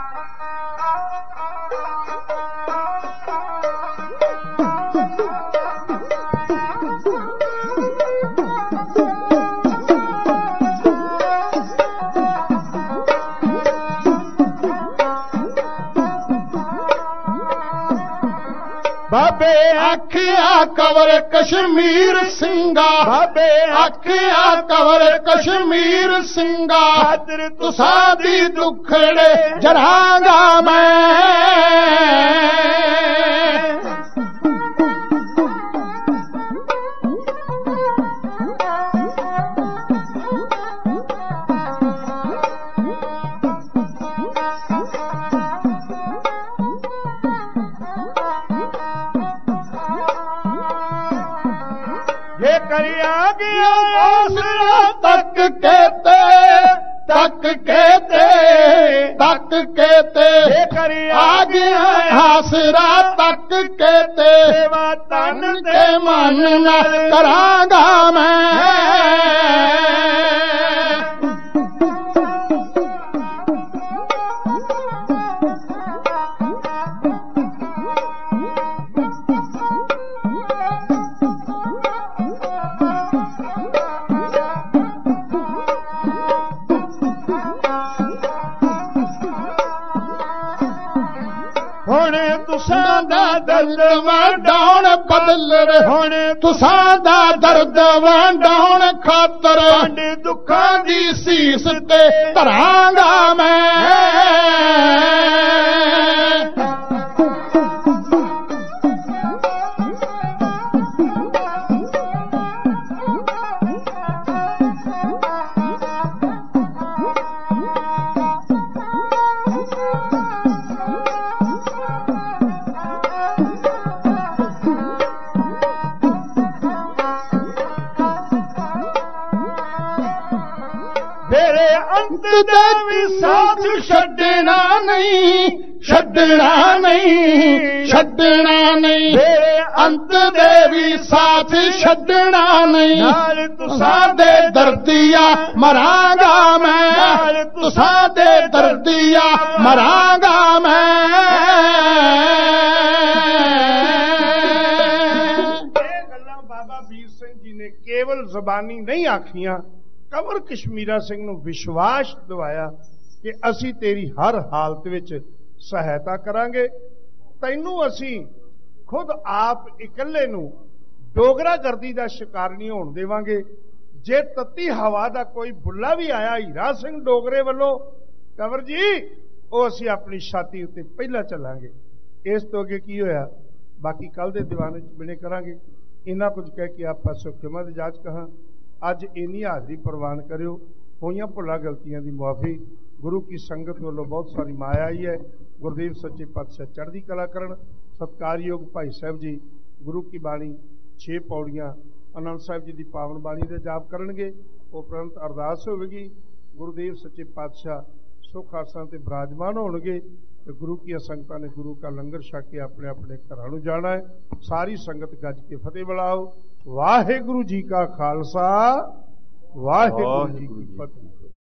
ਬਾਬੇ ਆਖਿਆ ਕੰਵਰ ਕਸ਼ਮੀਰ ਸਿੰਘਾ, ਬਾਬੇ ਆਖਿਆ ਕੰਵਰ ਕਸ਼ਮੀਰ ਸਿੰਘਾ, ਹਾਜ਼ਰ ਤੁਸਾਂ ਦੀ ਦੁਖੜੇ ਜਰਾਂਗਾ ਮੈਂ। करिया गया आसरा तक कहते तक कहते तक कहते आ गया आसरा तक कहते तन ते मन न करांगा मैं। ਹੁਣ ਤੁਸਾਂ ਦਾ ਦਰਦ ਵੰਡਾਉਣ ਬਦਲ ਰਹੇ ਹੁਣ ਤੁਸਾਂ ਦਾ ਦਰਦ ਵੰਡਾਉਣ ਖਾਤਰ ਸਾਡੇ ਦੁੱਖਾਂ ਦੀ ਸੀਸ ਤੇ ਧਰਾਂਗਾ ਮੈਂ ਤੇਰੇ ਅੰਤ ਦਾ ਵੀ ਸਾਥ ਛੱਡਣਾ ਨਹੀਂ ਛੱਡਣਾ ਨਹੀਂ ਛੱਡਣਾ ਨਹੀਂ ਤੇਰੇ ਅੰਤ ਦੇ ਵੀ ਸਾਥ ਛੱਡਣਾ ਨਹੀਂ ਨਾਲ ਤੁਸਾਂ ਦੇ ਦਰਦੀਆ ਮਰਾਂਗਾ ਮੈਂ ਤੁਸਾਂ ਦੇ ਦਰਦੀਆ ਮਰਾਂਗਾ ਮੈਂ ਇਹ ਗੱਲਾਂ ਬਾਬਾ ਵੀਰ ਸਿੰਘ ਜੀ ਨੇ ਕੇਵਲ ਜ਼ਬਾਨੀ ਨਹੀਂ ਆਖੀਆਂ, ਕੰਵਰ ਕਸ਼ਮੀਰਾ ਸਿੰਘ ਨੂੰ ਵਿਸ਼ਵਾਸ ਦਿਵਾਇਆ ਕਿ ਅਸੀਂ ਤੇਰੀ ਹਰ ਹਾਲਤ ਵਿੱਚ ਸਹਾਇਤਾ ਕਰਾਂਗੇ। ਤੈਨੂੰ ਅਸੀਂ ਖੁਦ ਆਪ ਇਕੱਲੇ ਨੂੰ ਡੋਗਰਾਗਰਦੀ ਦਾ ਸ਼ਿਕਾਰ ਨਹੀਂ ਹੋਣ ਦੇਵਾਂਗੇ। ਜੇ ਤੱਤੀ ਹਵਾ ਦਾ ਕੋਈ ਬੁੱਲਾ ਵੀ ਆਇਆ ਹੀਰਾ ਸਿੰਘ ਡੋਗਰੇ ਵੱਲੋਂ, ਕੰਵਰ ਜੀ ਉਹ ਅਸੀਂ ਆਪਣੀ ਛਾਤੀ ਉੱਤੇ ਪਹਿਲਾਂ ਚੱਲਾਂਗੇ। ਇਸ ਤੋਂ ਅੱਗੇ ਕੀ ਹੋਇਆ ਬਾਕੀ ਕੱਲ ਦੇ ਦੀਵਾਨ ਵਿੱਚ ਬਿਨੇ ਕਰਾਂਗੇ। ਇੰਨਾ ਕੁਝ ਕਹਿ ਕੇ ਆਪਾਂ ਸੁਖਮਾ ਦੀ ਜਾਚ ਕਹਾਂ। ਅੱਜ ਇੰਨੀ ਹਾਜ਼ਰੀ ਪ੍ਰਵਾਨ ਕਰਿਓ। ਹੋਈਆਂ ਭੁੱਲਾਂ ਗਲਤੀਆਂ ਦੀ ਮੁਆਫੀ। ਗੁਰੂ ਕੀ ਸੰਗਤ ਵੱਲੋਂ ਬਹੁਤ ਸਾਰੀ ਮਾਇਆ ਆਈ ਹੈ। ਗੁਰਦੇਵ ਸੱਚੇ ਪਾਤਸ਼ਾਹ ਚੜ੍ਹਦੀ ਕਲਾ ਕਰਨ। ਸਤਿਕਾਰਯੋਗ ਭਾਈ ਸਾਹਿਬ ਜੀ ਗੁਰੂ ਕੀ ਬਾਣੀ ਛੇ ਪੌੜੀਆਂ ਆਨੰਦ ਸਾਹਿਬ ਜੀ ਦੀ ਪਾਵਨ ਬਾਣੀ ਦੇ ਜਾਪ ਕਰਨਗੇ। ਉਪਰੰਤ ਅਰਦਾਸ ਹੋਵੇਗੀ। ਗੁਰਦੇਵ ਸੱਚੇ ਪਾਤਸ਼ਾਹ ਸੁੱਖ ਆਸਾਂ ਤੇ ਬਿਰਾਜਮਾਨ ਹੋਣਗੇ ਤੇ ਗੁਰੂ ਕੀ ਸੰਗਤਾਂ ਨੇ ਗੁਰੂ का ਲੰਗਰ ਛਕ ਕੇ ਆਪਣੇ ਆਪਣੇ ਘਰਾਂ ਨੂੰ ਜਾਣਾ ਹੈ। ਸਾਰੀ ਸੰਗਤ ਗੱਜ ਕੇ ਫਤਿਹ ਬੁਲਾਓ। ਵਾਹਿਗੁਰੂ ਜੀ ਕਾ ਖਾਲਸਾ ਵਾਹਿਗੁਰੂ ਜੀ ਕੀ ਫਤਿਹ।